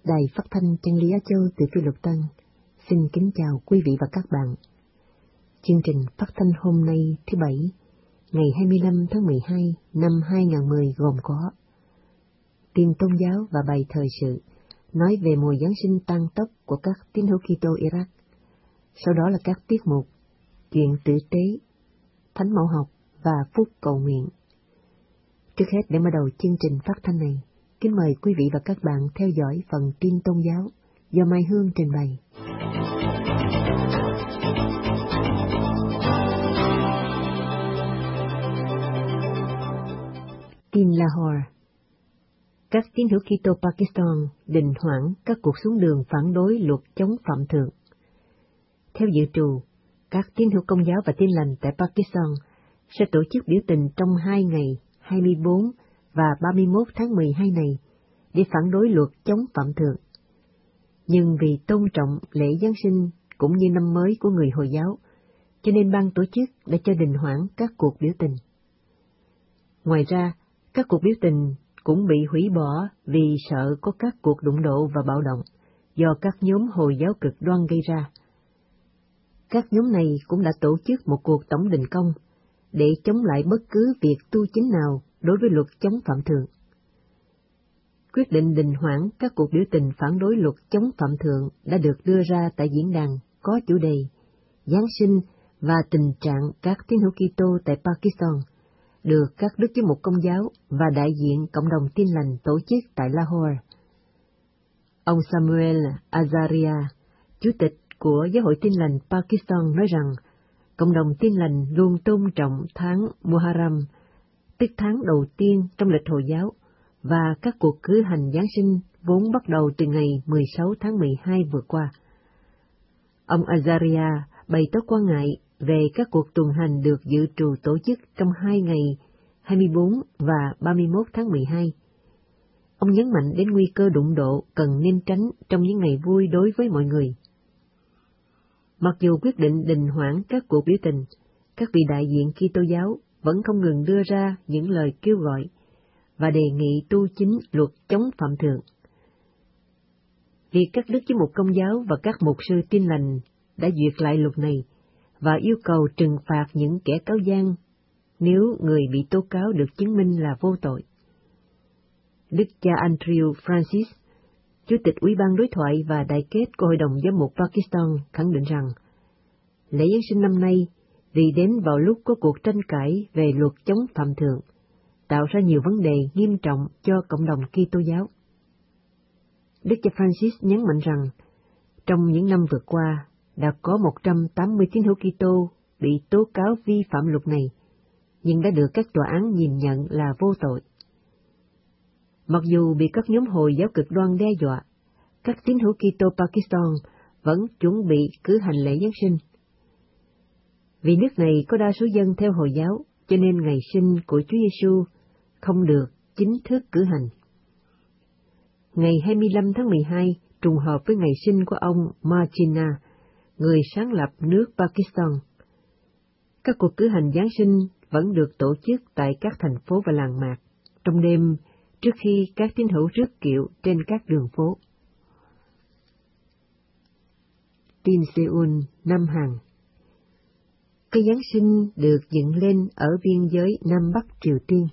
Đài Phát thanh Chân lý Á Châu từ Phi Luật Tân xin kính chào quý vị và các bạn. Chương trình phát thanh hôm nay thứ Bảy, ngày 25 tháng 12 năm 2010 gồm có tin tôn giáo và bài thời sự nói về mùa Giáng sinh tăng tốc của các tín hữu Kitô Iraq. Sau đó là các tiết mục chuyện tử tế, thánh mẫu học và phúc cầu nguyện. Trước hết, để mở đầu chương trình phát thanh này, kính mời quý vị và các bạn theo dõi phần tin tôn giáo do Mai Hương trình bày. Tin Lahore. Các tín hữu Kitô Pakistan đình hoãn các cuộc xuống đường phản đối luật chống phạm thượng. Theo dự trù, các tín hữu Công giáo và Tin lành tại Pakistan sẽ tổ chức biểu tình trong 2 ngày 24 và 31 tháng 12 này để phản đối luật chống phạm thượng. Nhưng vì tôn trọng lễ Giáng sinh cũng như năm mới của người Hồi giáo, cho nên ban tổ chức đã cho đình hoãn các cuộc biểu tình. Ngoài ra, các cuộc biểu tình cũng bị hủy bỏ vì sợ có các cuộc đụng độ và bạo động do các nhóm Hồi giáo cực đoan gây ra. Các nhóm này cũng đã tổ chức một cuộc tổng đình công để chống lại bất cứ việc tu chính nào đối với luật chống phạm thượng. Quyết định đình hoãn các cuộc biểu tình phản đối luật chống phạm thượng đã được đưa ra tại diễn đàn có chủ đề Giáng sinh và tình trạng các tín hữu Kitô tại Pakistan, được các đức giám mục Công giáo và đại diện cộng đồng Tin lành tổ chức tại Lahore. Ông Samuel Azaria, chủ tịch của Giáo hội Tin lành Pakistan nói rằng, cộng đồng Tin lành luôn tôn trọng tháng Muharram, tức tháng đầu tiên trong lịch Hồi giáo, và các cuộc cử hành Giáng sinh vốn bắt đầu từ ngày 16 tháng 12 vừa qua. Ông Azaria bày tỏ quan ngại về các cuộc tuần hành được dự trù tổ chức trong 2 ngày 24 và 31 tháng 12. Ông nhấn mạnh đến nguy cơ đụng độ cần nên tránh trong những ngày vui đối với mọi người. Mặc dù quyết định đình hoãn các cuộc biểu tình, các vị đại diện Kitô giáo vẫn không ngừng đưa ra những lời kêu gọi và đề nghị tu chính luật chống phạm thượng. Việc các đức giám mục Công giáo và các mục sư Tin lành đã duyệt lại luật này và yêu cầu trừng phạt những kẻ cáo gian nếu người bị tố cáo được chứng minh là vô tội. Đức cha Andrew Francis, Chủ tịch Ủy ban Đối thoại và Đại kết của Hội đồng Giám mục Pakistan khẳng định rằng, lễ Giáng sinh năm nay vì đến vào lúc có cuộc tranh cãi về luật chống phạm thượng, tạo ra nhiều vấn đề nghiêm trọng cho cộng đồng Kitô giáo. Đức cha Francis nhấn mạnh rằng, trong những năm vừa qua, đã có 180 tín hữu Kitô bị tố cáo vi phạm luật này, nhưng đã được các tòa án nhìn nhận là vô tội. Mặc dù bị các nhóm Hồi giáo cực đoan đe dọa, các tín hữu Kitô Pakistan vẫn chuẩn bị cử hành lễ Giáng sinh. Vì nước này có đa số dân theo Hồi giáo, cho nên ngày sinh của Chúa Giêsu không được chính thức cử hành. Ngày 25 tháng 12 trùng hợp với ngày sinh của ông Jinnah, người sáng lập nước Pakistan. Các cuộc cử hành Giáng sinh vẫn được tổ chức tại các thành phố và làng mạc, trong đêm trước khi các tín hữu rước kiệu trên các đường phố. Tin Seoul, Nam Hàn. Cây Giáng sinh được dựng lên ở biên giới Nam Bắc Triều Tiên.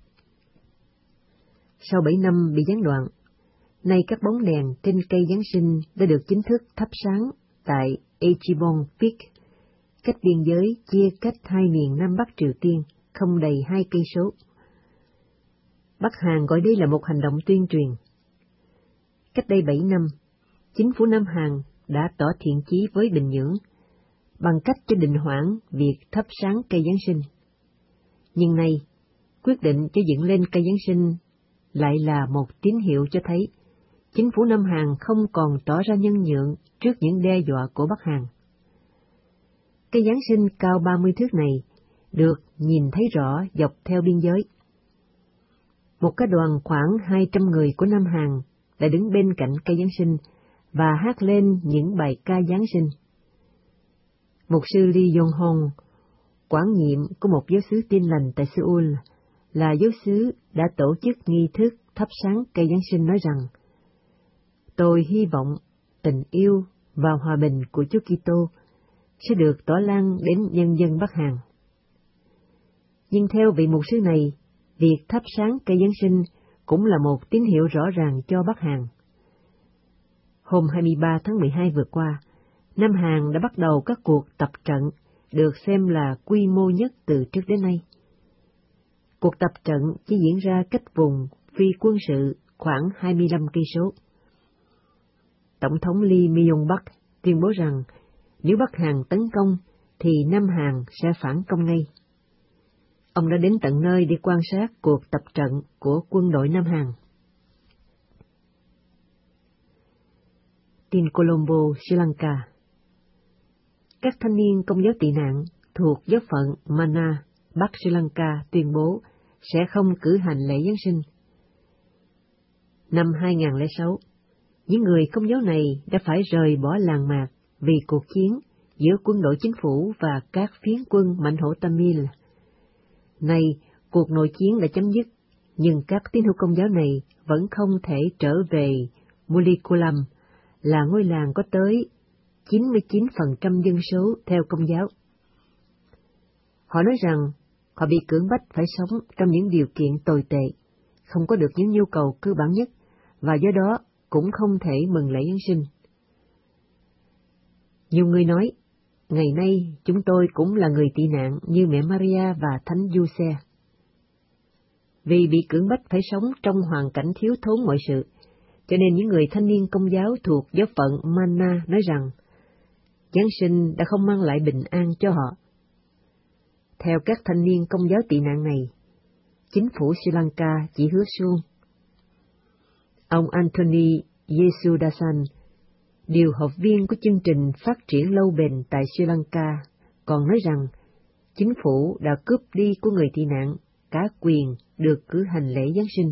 Sau 7 năm bị gián đoạn, nay các bóng đèn trên cây Giáng sinh đã được chính thức thắp sáng tại Echibon Peak, cách biên giới chia cách hai miền Nam Bắc Triều Tiên không đầy 2 cây số. Bắc Hàn gọi đây là một hành động tuyên truyền. Cách đây 7 năm, chính phủ Nam Hàn đã tỏ thiện chí với Bình Nhưỡng bằng cách cho đình hoãn việc thắp sáng cây Giáng sinh. Nhưng nay, quyết định cho dựng lên cây Giáng sinh lại là một tín hiệu cho thấy chính phủ Nam Hàn không còn tỏ ra nhân nhượng trước những đe dọa của Bắc Hàn. Cây Giáng sinh cao 30 thước này được nhìn thấy rõ dọc theo biên giới. Một cái đoàn khoảng 200 người của Nam Hàn đã đứng bên cạnh cây Giáng sinh và hát lên những bài ca Giáng sinh. Mục sư Lee Yong-hong, quản nhiệm của một giáo xứ Tin lành tại Seoul, là giáo xứ đã tổ chức nghi thức thắp sáng cây Giáng sinh nói rằng, Tôi hy vọng tình yêu và hòa bình của Chúa Kitô sẽ được tỏa lan đến nhân dân Bắc Hàn. Nhưng theo vị mục sư này, việc thắp sáng cây Giáng sinh cũng là một tín hiệu rõ ràng cho Bắc Hàn. Hôm 23 tháng 12 vừa qua, Nam Hàn đã bắt đầu các cuộc tập trận được xem là quy mô nhất từ trước đến nay. Cuộc tập trận chỉ diễn ra cách vùng phi quân sự khoảng 25 cây số. Tổng thống Lee Myung-bắc tuyên bố rằng nếu Bắc Hàn tấn công thì Nam Hàn sẽ phản công ngay. Ông đã đến tận nơi để quan sát cuộc tập trận của quân đội Nam Hàn. Tin Colombo, Sri Lanka. Các thanh niên Công giáo tị nạn thuộc giáo phận Mana, Bắc Sri Lanka tuyên bố sẽ không cử hành lễ Giáng sinh. Năm 2006, những người Công giáo này đã phải rời bỏ làng mạc vì cuộc chiến giữa quân đội chính phủ và các phiến quân mạnh hổ Tamil. Nay, cuộc nội chiến đã chấm dứt, nhưng các tín hữu Công giáo này vẫn không thể trở về Mulikulam, là ngôi làng có tới 99% dân số theo Công giáo. Họ nói rằng họ bị cưỡng bách phải sống trong những điều kiện tồi tệ, không có được những nhu cầu cơ bản nhất, và do đó cũng không thể mừng lễ Giáng sinh. Nhiều người nói, ngày nay chúng tôi cũng là người tị nạn như mẹ Maria và Thánh Giuse. Vì bị cưỡng bách phải sống trong hoàn cảnh thiếu thốn mọi sự, cho nên những người thanh niên Công giáo thuộc giáo phận Mana nói rằng Giáng sinh đã không mang lại bình an cho họ. Theo các thanh niên Công giáo tị nạn này, chính phủ Sri Lanka chỉ hứa suông. Ông Anthony Yesudasan, điều hợp viên của chương trình phát triển lâu bền tại Sri Lanka, còn nói rằng chính phủ đã cướp đi của người tị nạn cả quyền được cử hành lễ Giáng sinh.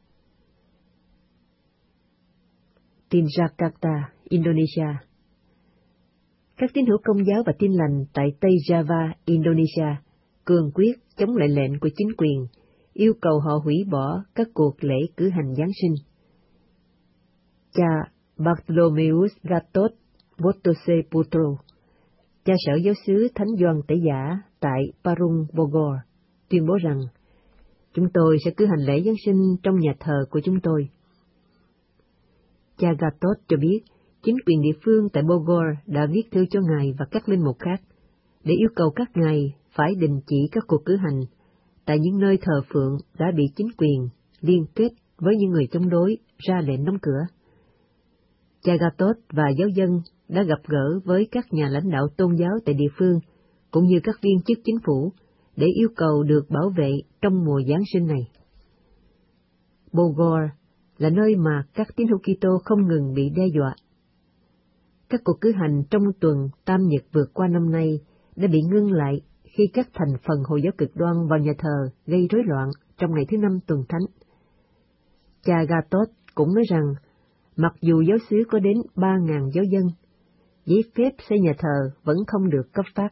Tin Jakarta, Indonesia. Các tín hữu Công giáo và Tin lành tại Tây Java, Indonesia, cương quyết chống lại lệnh của chính quyền, yêu cầu họ hủy bỏ các cuộc lễ cử hành Giáng sinh. Cha Bartholomeus Gatot Botose Putro, cha sở giáo xứ Thánh Gioan Tẩy Giả tại Parung Bogor, tuyên bố rằng chúng tôi sẽ cử hành lễ Giáng sinh trong nhà thờ của chúng tôi. Cha Gatot cho biết chính quyền địa phương tại Bogor đã viết thư cho ngài và các linh mục khác để yêu cầu các ngài phải đình chỉ các cuộc cử hành tại những nơi thờ phượng đã bị chính quyền liên kết với những người chống đối ra lệnh đóng cửa. Cha Gatot và giáo dân đã gặp gỡ với các nhà lãnh đạo tôn giáo tại địa phương cũng như các viên chức chính phủ để yêu cầu được bảo vệ trong mùa Giáng sinh này. Bogor là nơi mà các tín hữu Kitô không ngừng bị đe dọa. Các cuộc cử hành trong tuần Tam Nhật vượt qua năm nay đã bị ngưng lại khi các thành phần Hồi giáo cực đoan vào nhà thờ gây rối loạn trong ngày thứ 5 tuần thánh. Cha Gatot cũng nói rằng, mặc dù giáo xứ có đến 3.000 giáo dân, giấy phép xây nhà thờ vẫn không được cấp phát.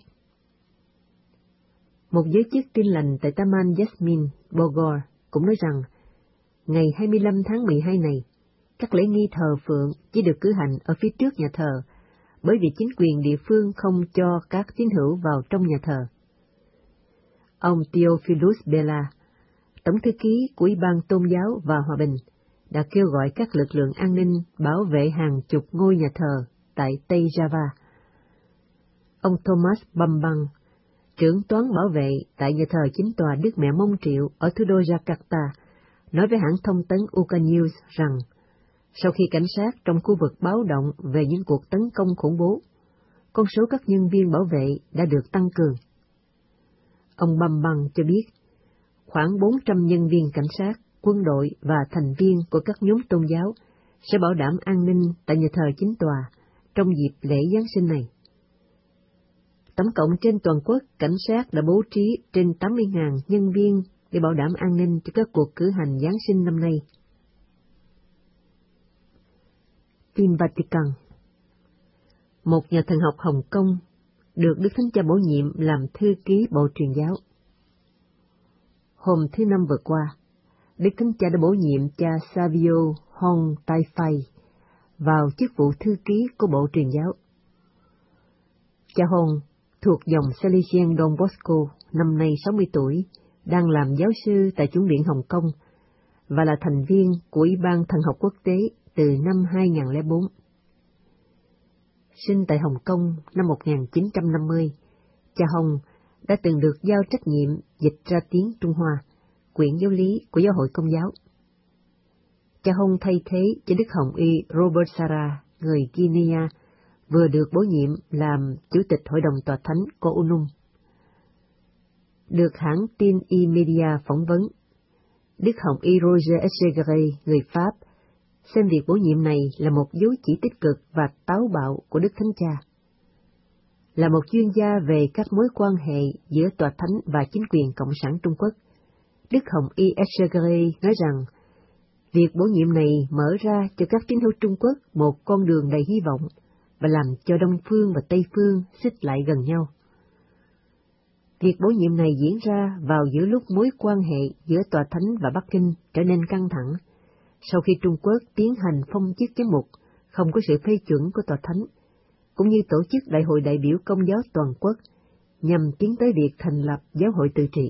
Một giới chức Tin lành tại Taman Jasmine, Bogor cũng nói rằng, ngày 25 tháng 12 này, các lễ nghi thờ phượng chỉ được cử hành ở phía trước nhà thờ, bởi vì chính quyền địa phương không cho các tín hữu vào trong nhà thờ. Ông Theophilus Bella, Tổng thư ký của Ủy ban Tôn giáo và Hòa bình, đã kêu gọi các lực lượng an ninh bảo vệ hàng chục ngôi nhà thờ tại Tây Java. Ông Thomas Bambang, trưởng toán bảo vệ tại nhà thờ chính tòa Đức Mẹ Mông Triệu ở thủ đô Jakarta, nói với hãng thông tấn UK News rằng, sau khi cảnh sát trong khu vực báo động về những cuộc tấn công khủng bố, con số các nhân viên bảo vệ đã được tăng cường. Ông Bambang cho biết, khoảng 400 nhân viên cảnh sát, quân đội và thành viên của các nhóm tôn giáo sẽ bảo đảm an ninh tại nhà thờ chính tòa trong dịp lễ Giáng sinh này. Tổng cộng trên toàn quốc, cảnh sát đã bố trí trên 80.000 nhân viên để bảo đảm an ninh cho các cuộc cử hành Giáng sinh năm nay. Tin Vatican. Một nhà thần học Hồng Kông được Đức Thánh Cha bổ nhiệm làm thư ký Bộ Truyền giáo. Hôm thứ Năm vừa qua, Đức Thánh Cha đã bổ nhiệm cha Savio Hong Taifai vào chức vụ thư ký của Bộ Truyền giáo. Cha Hong thuộc dòng Salesian Don Bosco, năm nay 60 tuổi, đang làm giáo sư tại Chủng viện Hồng Kông và là thành viên của Ủy ban Thần học Quốc tế từ năm 2004. Sinh tại Hồng Kông năm 1950, cha Hong đã từng được giao trách nhiệm dịch ra tiếng Trung Hoa, quyển giáo lý của Giáo hội Công giáo. Cha Hong thay thế cho Đức Hồng Y Robert Sarah, người Guinea, vừa được bổ nhiệm làm Chủ tịch Hội đồng Tòa Thánh của UNUM. Được hãng tin E-Media phỏng vấn, Đức Hồng Y Roger Echegaray, người Pháp, xem việc bổ nhiệm này là một dấu chỉ tích cực và táo bạo của Đức Thánh Cha. Là một chuyên gia về các mối quan hệ giữa Tòa Thánh và chính quyền Cộng sản Trung Quốc, Đức Hồng Y Echegaray nói rằng, việc bổ nhiệm này mở ra cho các tín hữu Trung Quốc một con đường đầy hy vọng và làm cho Đông Phương và Tây Phương xích lại gần nhau. Việc bổ nhiệm này diễn ra vào giữa lúc mối quan hệ giữa Tòa Thánh và Bắc Kinh trở nên căng thẳng, sau khi Trung Quốc tiến hành phong chức giám mục không có sự phê chuẩn của Tòa Thánh, cũng như tổ chức Đại hội đại biểu Công giáo toàn quốc nhằm tiến tới việc thành lập giáo hội tự trị.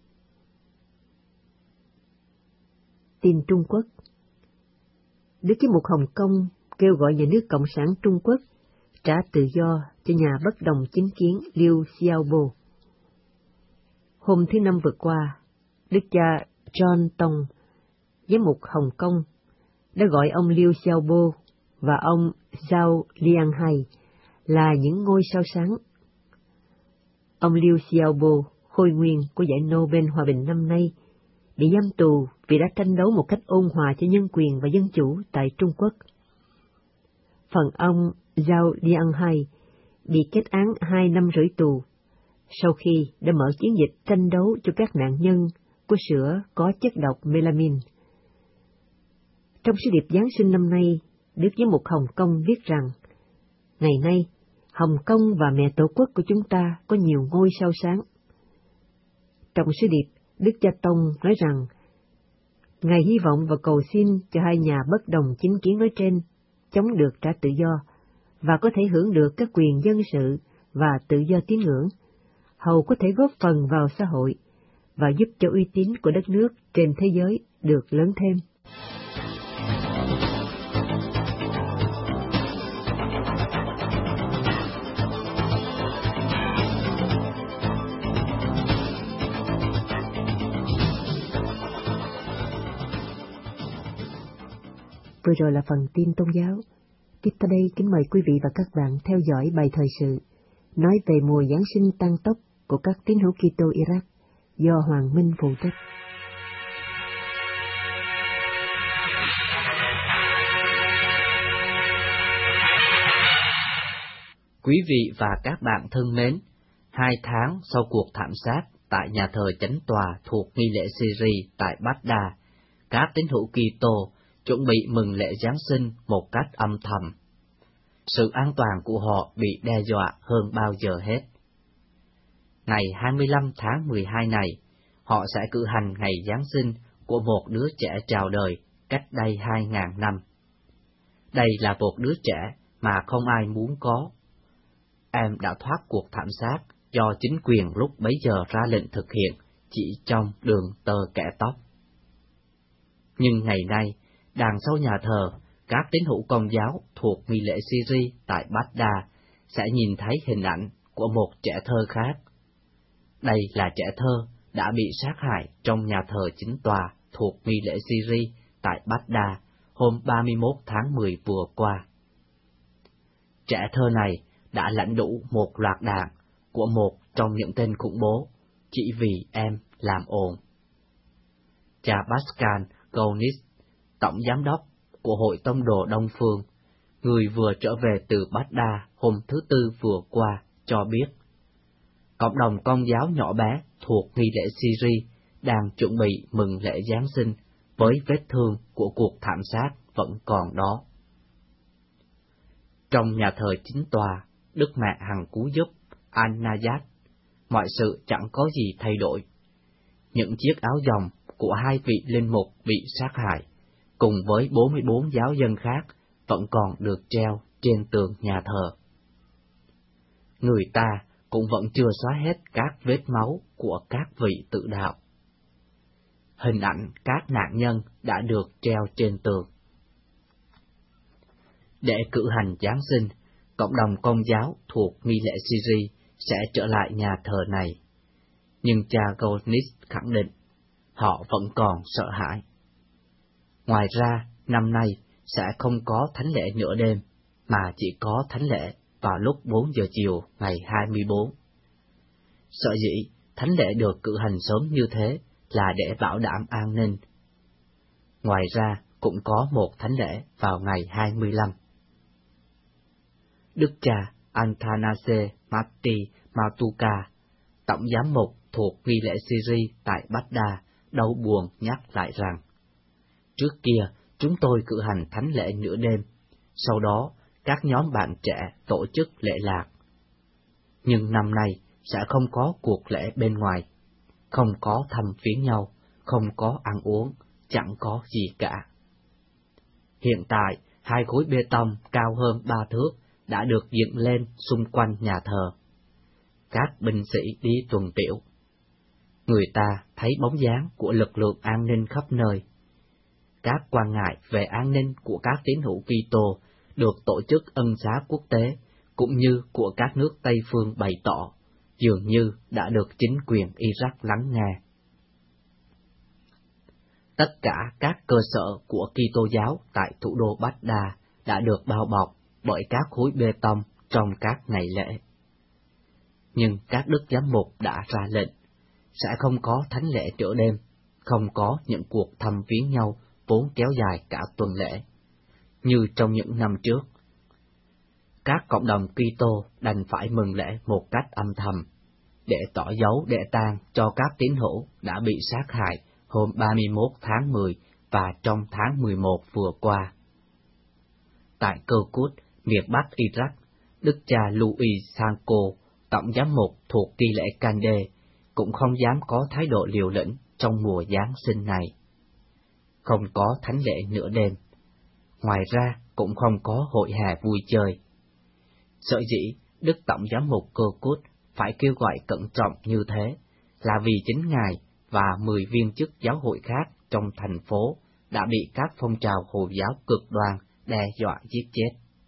Tin Trung Quốc. Đức Giám mục Hồng Kông kêu gọi nhà nước Cộng sản Trung Quốc trả tự do cho nhà bất đồng chính kiến Liu Xiaobo. Hôm thứ Năm vừa qua, Đức cha John Tong, Giám mục Hồng Kông, đã gọi ông Liu Xiaobo và ông Zhao Lianghai là những ngôi sao sáng. Ông Liu Xiaobo, khôi nguyên của giải Nobel Hòa bình năm nay, bị giam tù vì đã tranh đấu một cách ôn hòa cho nhân quyền và dân chủ tại Trung Quốc. Phần ông Zhao Lianghai bị kết án 2 năm rưỡi tù, sau khi đã mở chiến dịch tranh đấu cho các nạn nhân của sữa có chất độc melamine. Trong sứ điệp Giáng sinh năm nay, Đức Giám mục Hồng Kông viết rằng, ngày nay, Hồng Kông và mẹ Tổ quốc của chúng ta có nhiều ngôi sao sáng. Trong sứ điệp, Đức cha Tông nói rằng, Ngài hy vọng và cầu xin cho hai nhà bất đồng chính kiến nói trên chống được trả tự do và có thể hưởng được các quyền dân sự và tự do tín ngưỡng, hầu có thể góp phần vào xã hội và giúp cho uy tín của đất nước trên thế giới được lớn thêm. Vừa rồi là phần tin tôn giáo. Tiếp tới đây kính mời quý vị và các bạn theo dõi bài thời sự nói về mùa Giáng sinh tăng tốc của các tín hữu Kitô Iraq do Hoàng Minh phụ trách. Quý vị và các bạn thân mến, 2 tháng sau cuộc thảm sát tại nhà thờ Chánh tòa thuộc nghi lễ Syria tại Baghdad, các tín hữu Kitô chuẩn bị mừng lễ Giáng sinh một cách âm thầm. Sự an toàn của họ bị đe dọa hơn bao giờ hết. Ngày 25 tháng 12 này, họ sẽ cử hành ngày Giáng sinh của một đứa trẻ chào đời cách đây 2.000 năm. Đây là một đứa trẻ mà không ai muốn có. Em đã thoát cuộc thảm sát do chính quyền lúc bấy giờ ra lệnh thực hiện chỉ trong đường tơ kẻ tóc. Nhưng ngày nay, đằng sau nhà thờ, các tín hữu Công giáo thuộc nghi lễ Syria tại Baghdad sẽ nhìn thấy hình ảnh của một trẻ thơ khác. Đây là trẻ thơ đã bị sát hại trong nhà thờ Chính tòa thuộc nghi lễ Syria tại Baghdad hôm 31 tháng 10 vừa qua. Trẻ thơ này đã lãnh đủ một loạt đạn của một trong những tên khủng bố chỉ vì em làm ồn. Cha Pascal Gounis, tổng giám đốc của Hội Tông đồ Đông Phương, người vừa trở về từ Baghdad hôm thứ Tư vừa qua, cho biết cộng đồng Công giáo nhỏ bé thuộc nghi lễ Syria đang chuẩn bị mừng lễ Giáng sinh với vết thương của cuộc thảm sát vẫn còn đó. Trong nhà thờ Chính tòa, Đức Mẹ Hằng Cứu Giúp An-Najat, mọi sự chẳng có gì thay đổi. Những chiếc áo dòng của 2 vị linh mục bị sát hại, cùng với 44 giáo dân khác vẫn còn được treo trên tường nhà thờ. Người ta cũng vẫn chưa xóa hết các vết máu của các vị tự đạo. Hình ảnh các nạn nhân đã được treo trên tường. Để cử hành Giáng sinh, cộng đồng Công giáo thuộc nghi lễ Syria sẽ trở lại nhà thờ này. Nhưng cha Golnisch khẳng định, họ vẫn còn sợ hãi. Ngoài ra, năm nay sẽ không có thánh lễ nửa đêm, mà chỉ có thánh lễ vào lúc 4 giờ chiều ngày 24. Sở dĩ thánh lễ được cử hành sớm như thế là để bảo đảm an ninh. Ngoài ra, cũng có một thánh lễ vào ngày 25. Đức cha Athanase Matti Matuka, tổng giám mục thuộc nghi lễ Syria tại Baghdad, đau buồn nhắc lại rằng, trước kia chúng tôi cử hành thánh lễ nửa đêm, sau đó các nhóm bạn trẻ tổ chức lễ lạc. Nhưng năm nay sẽ không có cuộc lễ bên ngoài, không có thăm viếng nhau, không có ăn uống, chẳng có gì cả. Hiện tại, 2 khối bê tông cao hơn 3 thước đã được dựng lên xung quanh nhà thờ. Các binh sĩ đi tuần tiễu. Người ta thấy bóng dáng của lực lượng an ninh khắp nơi. Các quan ngại về an ninh của các tín hữu Kitô được tổ chức ân xá quốc tế cũng như của các nước Tây phương bày tỏ, dường như đã được chính quyền Iraq lắng nghe. Tất cả các cơ sở của Kitô giáo tại thủ đô Baghdad đã được bao bọc bởi các khối bê tông trong các ngày lễ. Nhưng các đức giám mục đã ra lệnh, sẽ không có thánh lễ nửa đêm, không có những cuộc thăm viếng nhau vốn kéo dài cả tuần lễ, như trong những năm trước. Các cộng đồng Kitô đành phải mừng lễ một cách âm thầm, để tỏ dấu đệ tang cho các tín hữu đã bị sát hại hôm 31 tháng 10 và trong tháng 11 vừa qua. Tại Kirkuk, miền Bắc Iraq, đức cha Louis Sanko, tổng giám mục thuộc nghi lễ Kande, cũng không dám có thái độ liều lĩnh trong mùa Giáng sinh này. Không có thánh lễ nửa đêm. Ngoài ra cũng không có hội hè vui chơi. Sở dĩ đức tổng giám mục Kirkuk phải kêu gọi cẩn trọng như thế là vì chính ngài và 10 viên chức giáo hội khác trong thành phố đã bị các phong trào Hồi giáo cực đoan đe dọa giết chết.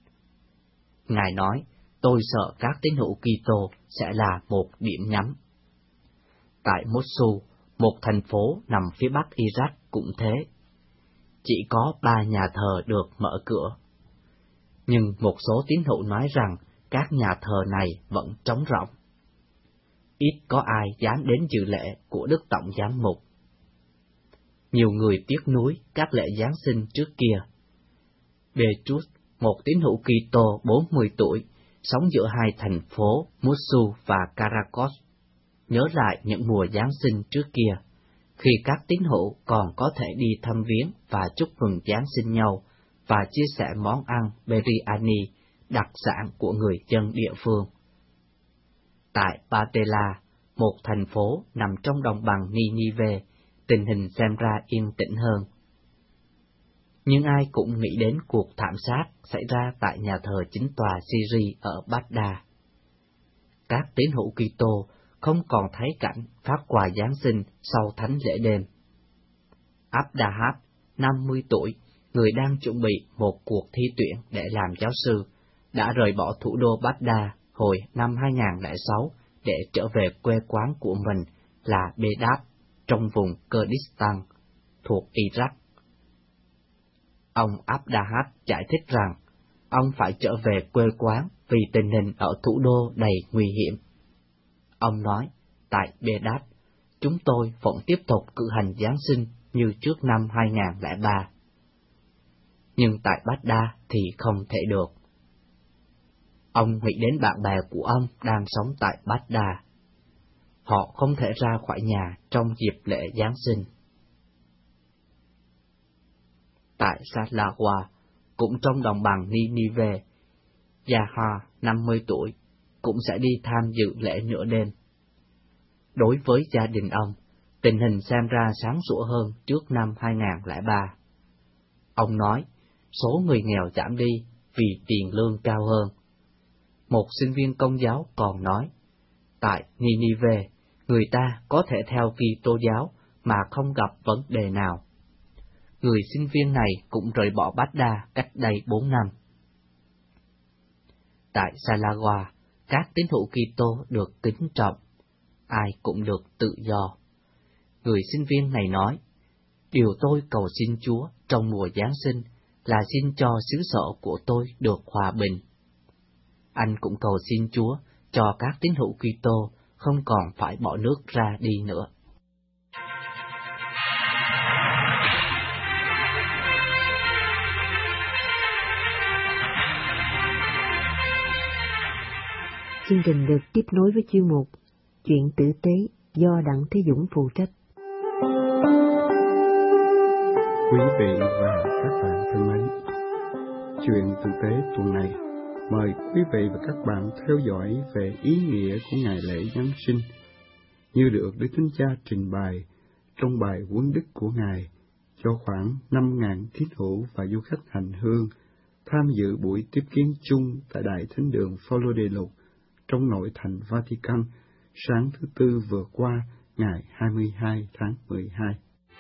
Ngài nói, tôi sợ các tín hữu Kitô sẽ là một điểm nhắm. Tại Mosul, một thành phố nằm phía bắc Iraq cũng thế. Chỉ có 3 nhà thờ được mở cửa. Nhưng một số tín hữu nói rằng các nhà thờ này vẫn trống rỗng. Ít có ai dám đến dự lễ của Đức Tổng Giám mục. Nhiều người tiếc nuối các lễ Giáng sinh trước kia. Beirut, một tín hữu Kitô 40 tuổi, sống giữa hai thành phố Mosul và Caracas, nhớ lại những mùa Giáng sinh trước kia, khi các tín hữu còn có thể đi thăm viếng và chúc mừng Giáng sinh nhau và chia sẻ món ăn biryani, đặc sản của người dân địa phương. Tại Patela, một thành phố nằm trong đồng bằng Ninive, tình hình xem ra yên tĩnh hơn. Nhưng ai cũng nghĩ đến cuộc thảm sát xảy ra tại nhà thờ chính tòa Syria ở Baghdad. Các tín hữu Kitô không còn thấy cảnh phát quà Giáng sinh sau thánh lễ đêm. Abdahab, 50 tuổi, người đang chuẩn bị một cuộc thi tuyển để làm giáo sư, đã rời bỏ thủ đô Baghdad hồi năm 2006 để trở về quê quán của mình là Bedab, trong vùng Kurdistan, thuộc Iraq. Ông Abdahab giải thích rằng, ông phải trở về quê quán vì tình hình ở thủ đô đầy nguy hiểm. Ông nói, tại Bedab, chúng tôi vẫn tiếp tục cử hành Giáng sinh như trước năm 2003. Nhưng tại Baghdad thì không thể được. Ông nghĩ đến bạn bè của ông đang sống tại Baghdad. Họ không thể ra khỏi nhà trong dịp lễ Giáng sinh. Tại Salawa, cũng trong đồng bằng Ninive, Yahya, 50 tuổi, cũng sẽ đi tham dự lễ nửa đêm. Đối với gia đình ông, tình hình xem ra sáng sủa hơn trước năm 2003. Ông nói, số người nghèo giảm đi vì tiền lương cao hơn. Một sinh viên Công giáo còn nói, tại Ninive, người ta có thể theo Kitô giáo mà không gặp vấn đề nào. Người sinh viên này cũng rời bỏ Baghdad cách đây 4 năm. Tại Salagua, các tín hữu Kitô được kính trọng, ai cũng được tự do. Người sinh viên này nói, điều tôi cầu xin Chúa trong mùa Giáng sinh là xin cho xứ sở của tôi được hòa bình. Anh cũng cầu xin Chúa cho các tín hữu Kitô không còn phải bỏ nước ra đi nữa. Chương trình được tiếp nối với chuyên mục Chuyện tử tế do Đặng Thế Dũng phụ trách. Quý vị và các bạn thân mến, Chuyện tử tế tuần này mời quý vị và các bạn theo dõi về ý nghĩa của ngày lễ Giáng sinh như được Đức Thánh Cha trình bày trong bài huấn đức của Ngài cho khoảng 5.000 tín hữu và du khách hành hương tham dự buổi tiếp kiến chung tại Đại Thánh đường Phaolô Đề Lục trong nội thành Vatican sáng thứ Tư vừa qua, ngày 22 tháng 12.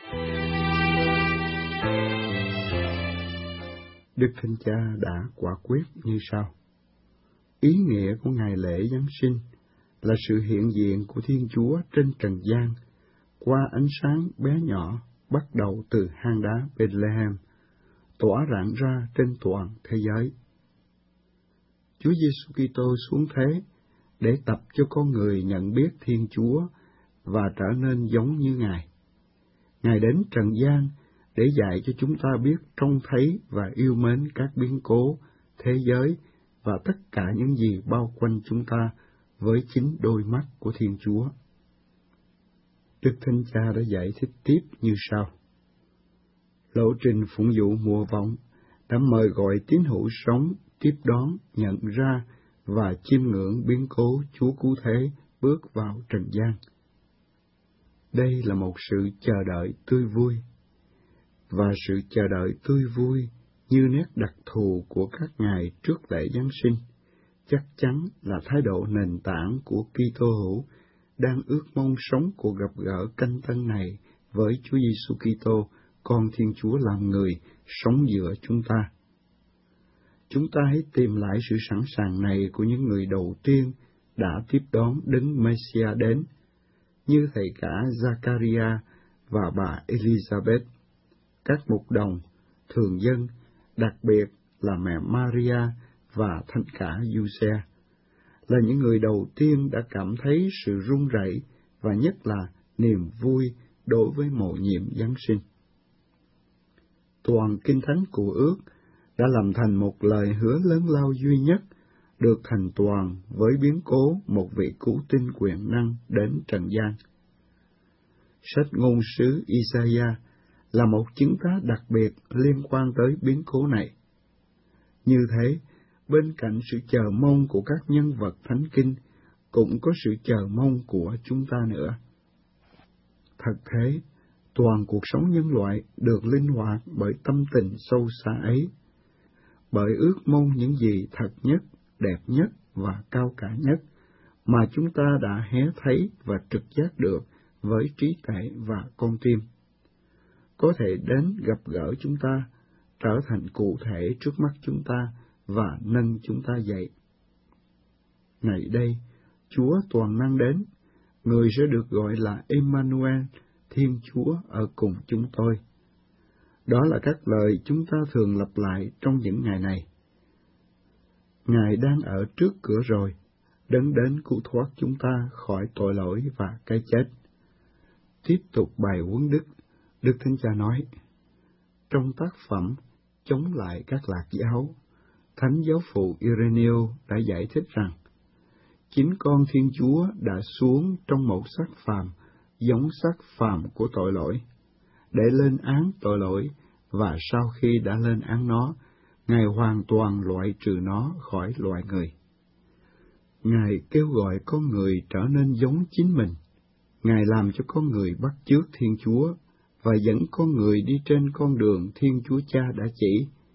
Đức Thánh Cha đã quả quyết như sau. Ý nghĩa của ngày lễ Giáng sinh là sự hiện diện của Thiên Chúa trên trần gian qua ánh sáng bé nhỏ bắt đầu từ hang đá Bethlehem, tỏa rạng ra trên toàn thế giới. Chúa Giêsu Kitô xuống thế để tập cho con người nhận biết Thiên Chúa và trở nên giống như Ngài. Ngài đến trần gian để dạy cho chúng ta biết trông thấy và yêu mến các biến cố, thế giới và tất cả những gì bao quanh chúng ta với chính đôi mắt của Thiên Chúa. Đức Thánh Cha đã giải thích tiếp như sau. Lộ trình phụng vụ mùa vọng đã mời gọi tín hữu sống, tiếp đón, nhận ra và chiêm ngưỡng biến cố Chúa Cứu Thế bước vào trần gian. Đây là một sự chờ đợi tươi vui, và sự chờ đợi tươi vui như nét đặc thù của các ngày trước lễ Giáng sinh, chắc chắn là thái độ nền tảng của Kitô hữu đang ước mong sống cuộc gặp gỡ canh tân này với Chúa Giêsu Kitô, con Thiên Chúa làm người, sống giữa chúng ta. Chúng ta hãy tìm lại sự sẵn sàng này của những người đầu tiên đã tiếp đón Đấng Mêsia đến, như thầy cả Zachariah và bà Elizabeth, các mục đồng, thường dân, đặc biệt là mẹ Maria và thánh cả Giuse, là những người đầu tiên đã cảm thấy sự run rẩy và nhất là niềm vui đối với mầu nhiệm Giáng sinh. Toàn Kinh Thánh Cựu Ước đã làm thành một lời hứa lớn lao duy nhất, được thành toàn với biến cố một vị cứu tinh quyền năng đến trần gian. Sách ngôn sứ Isaiah là một chứng tá đặc biệt liên quan tới biến cố này. Như thế, bên cạnh sự chờ mong của các nhân vật thánh kinh, cũng có sự chờ mong của chúng ta nữa. Thật thế, toàn cuộc sống nhân loại được linh hoạt bởi tâm tình sâu xa ấy, bởi ước mong những gì thật nhất, đẹp nhất và cao cả nhất mà chúng ta đã hé thấy và trực giác được với trí tuệ và con tim, có thể đến gặp gỡ chúng ta, trở thành cụ thể trước mắt chúng ta và nâng chúng ta dậy. Ngày đây, Chúa toàn năng đến, người sẽ được gọi là Emmanuel, Thiên Chúa ở cùng chúng tôi. Đó là các lời chúng ta thường lặp lại trong những ngày này. Ngài đang ở trước cửa rồi, Đấng đến cứu thoát chúng ta khỏi tội lỗi và cái chết. Tiếp tục bài huấn đức, Đức Thánh Cha nói, trong tác phẩm Chống lại các lạc giáo, Thánh giáo phụ Ireneo đã giải thích rằng, chính con Thiên Chúa đã xuống trong một xác phàm, giống xác phàm của tội lỗi, để lên án tội lỗi, và sau khi đã lên án nó, Ngài hoàn toàn loại trừ nó khỏi loài người. Ngài kêu gọi con người trở nên giống chính mình. Ngài làm cho con người bắt chước Thiên Chúa và dẫn con người đi trên con đường Thiên Chúa Cha đã chỉ.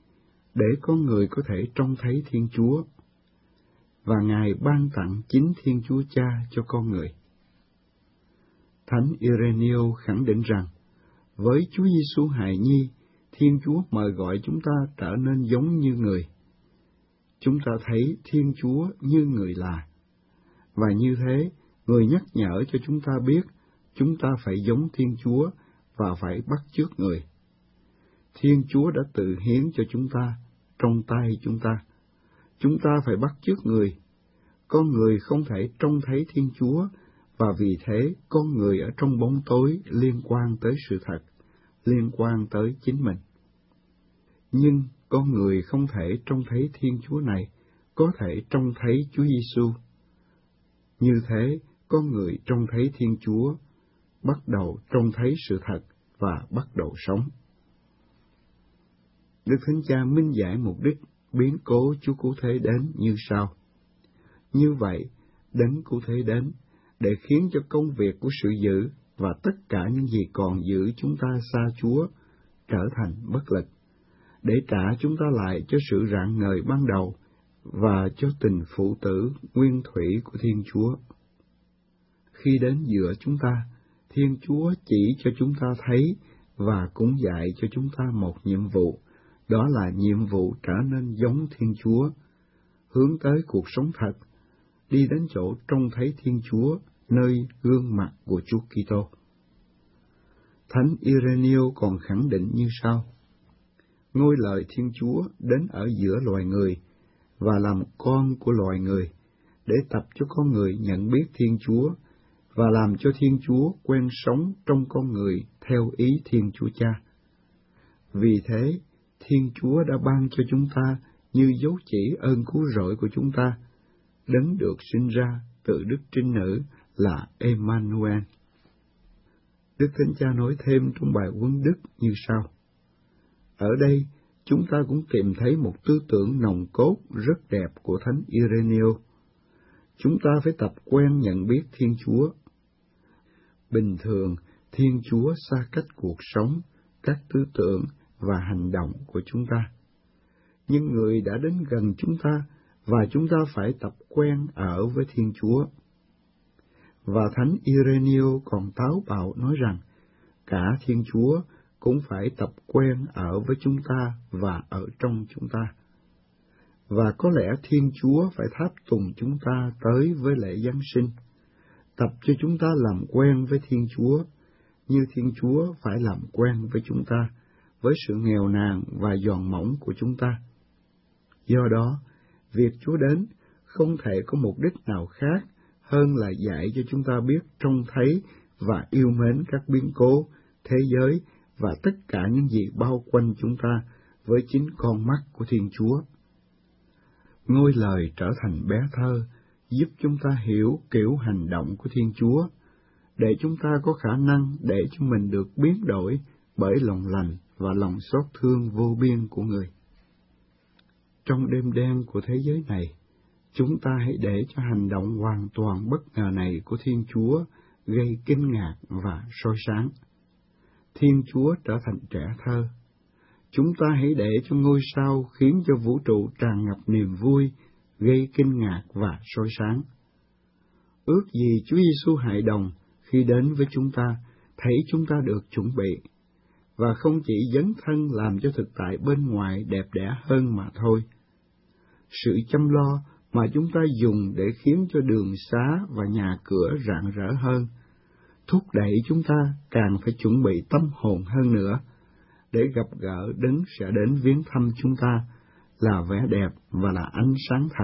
để con người có thể trông thấy Thiên Chúa, và Ngài ban tặng chính Thiên Chúa Cha cho con người. Thánh Ireneo khẳng định rằng, với Chúa Giêsu hài nhi, Thiên Chúa mời gọi chúng ta trở nên giống như người. Chúng ta thấy Thiên Chúa như người là, và như thế, người nhắc nhở cho chúng ta biết chúng ta phải giống Thiên Chúa và phải bắt chước người. Thiên Chúa đã tự hiến cho chúng ta, trong tay chúng ta. Chúng ta phải bắt chước người. Con người không thể trông thấy Thiên Chúa, và vì thế con người ở trong bóng tối liên quan tới sự thật, liên quan tới chính mình. Nhưng con người không thể trông thấy Thiên Chúa này, có thể trông thấy Chúa Giêsu. Như thế, con người trông thấy Thiên Chúa, bắt đầu trông thấy sự thật và bắt đầu sống. Đức Thánh Cha minh giải mục đích biến cố Chúa Cứu Thế đến như sau. Như vậy, Đấng Cứu Thế đến để khiến cho công việc của sự giữ và tất cả những gì còn giữ chúng ta xa Chúa trở thành bất lực, để trả chúng ta lại cho sự rạng ngời ban đầu và cho tình phụ tử nguyên thủy của Thiên Chúa. Khi đến giữa chúng ta, Thiên Chúa chỉ cho chúng ta thấy và cũng dạy cho chúng ta một nhiệm vụ, đó là nhiệm vụ trở nên giống Thiên Chúa, hướng tới cuộc sống thật, đi đến chỗ trông thấy Thiên Chúa, nơi gương mặt của Chúa Kitô. Thánh Ireneo còn khẳng định như sau: ngôi lời Thiên Chúa đến ở giữa loài người và làm con của loài người, để tập cho con người nhận biết Thiên Chúa và làm cho Thiên Chúa quen sống trong con người theo ý Thiên Chúa Cha. Vì thế, Thiên Chúa đã ban cho chúng ta như dấu chỉ ơn cứu rỗi của chúng ta, Đấng được sinh ra từ Đức Trinh Nữ là Emmanuel. Đức Thánh Cha nói thêm trong bài Huấn Đức như sau: ở đây, chúng ta cũng tìm thấy một tư tưởng nòng cốt rất đẹp của Thánh Ireneo. Chúng ta phải tập quen nhận biết Thiên Chúa. Bình thường, Thiên Chúa xa cách cuộc sống, các tư tưởng và hành động của chúng ta. Nhưng người đã đến gần chúng ta, và chúng ta phải tập quen ở với Thiên Chúa. Và Thánh Ireneo còn táo bạo nói rằng, cả Thiên Chúa cũng phải tập quen ở với chúng ta và ở trong chúng ta. Và có lẽ Thiên Chúa phải tháp tùng chúng ta tới với lễ Giáng sinh, tập cho chúng ta làm quen với Thiên Chúa, như Thiên Chúa phải làm quen với chúng ta, với sự nghèo nàn và giòn mỏng của chúng ta. Do đó, việc Chúa đến không thể có mục đích nào khác hơn là dạy cho chúng ta biết trông thấy và yêu mến các biến cố, thế giới và tất cả những gì bao quanh chúng ta với chính con mắt của Thiên Chúa. Ngôi lời trở thành bé thơ, giúp chúng ta hiểu kiểu hành động của Thiên Chúa, để chúng ta có khả năng để cho mình được biến đổi bởi lòng lành và lòng xót thương vô biên của người. Trong đêm đen của thế giới này, chúng ta hãy để cho hành động hoàn toàn bất ngờ này của Thiên Chúa gây kinh ngạc và soi sáng. Thiên Chúa trở thành trẻ thơ. Chúng ta hãy để cho ngôi sao khiến cho vũ trụ tràn ngập niềm vui, gây kinh ngạc và soi sáng. Ước gì Chúa Giêsu hài đồng khi đến với chúng ta, thấy chúng ta được chuẩn bị, và không chỉ dấn thân làm cho thực tại bên ngoài đẹp đẽ hơn mà thôi. Sự chăm lo mà chúng ta dùng để khiến cho đường xá và nhà cửa rạng rỡ hơn, thúc đẩy chúng ta càng phải chuẩn bị tâm hồn hơn nữa, để gặp gỡ Đấng sẽ đến viếng thăm chúng ta là vẻ đẹp và là ánh sáng thật.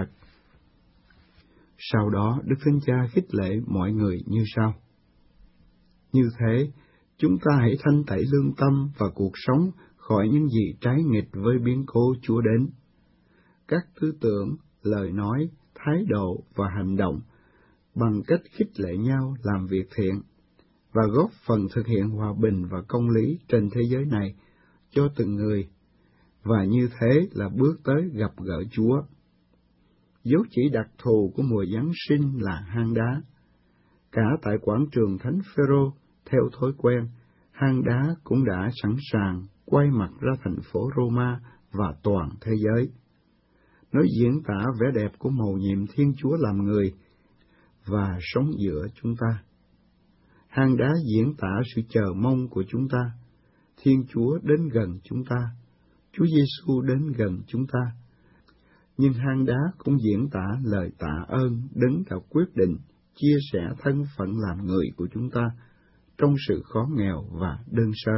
Sau đó, Đức Thánh Cha khích lệ mọi người như sau: như thế, chúng ta hãy thanh tẩy lương tâm và cuộc sống khỏi những gì trái nghịch với biến cố Chúa đến. Các tư tưởng, lời nói, thái độ và hành động bằng cách khích lệ nhau làm việc thiện và góp phần thực hiện hòa bình và công lý trên thế giới này cho từng người, và như thế là bước tới gặp gỡ Chúa. Dấu chỉ đặc thù của mùa Giáng sinh là hang đá. Cả tại quảng trường Thánh Phêrô, theo thói quen, hang đá cũng đã sẵn sàng quay mặt ra thành phố Roma và toàn thế giới. Nó diễn tả vẻ đẹp của mầu nhiệm Thiên Chúa làm người và sống giữa chúng ta. Hang đá diễn tả sự chờ mong của chúng ta. Thiên Chúa đến gần chúng ta. Chúa Giêsu đến gần chúng ta. Nhưng hang đá cũng diễn tả lời tạ ơn Đấng đã quyết định chia sẻ thân phận làm người của chúng ta trong sự khó nghèo và đơn sơ.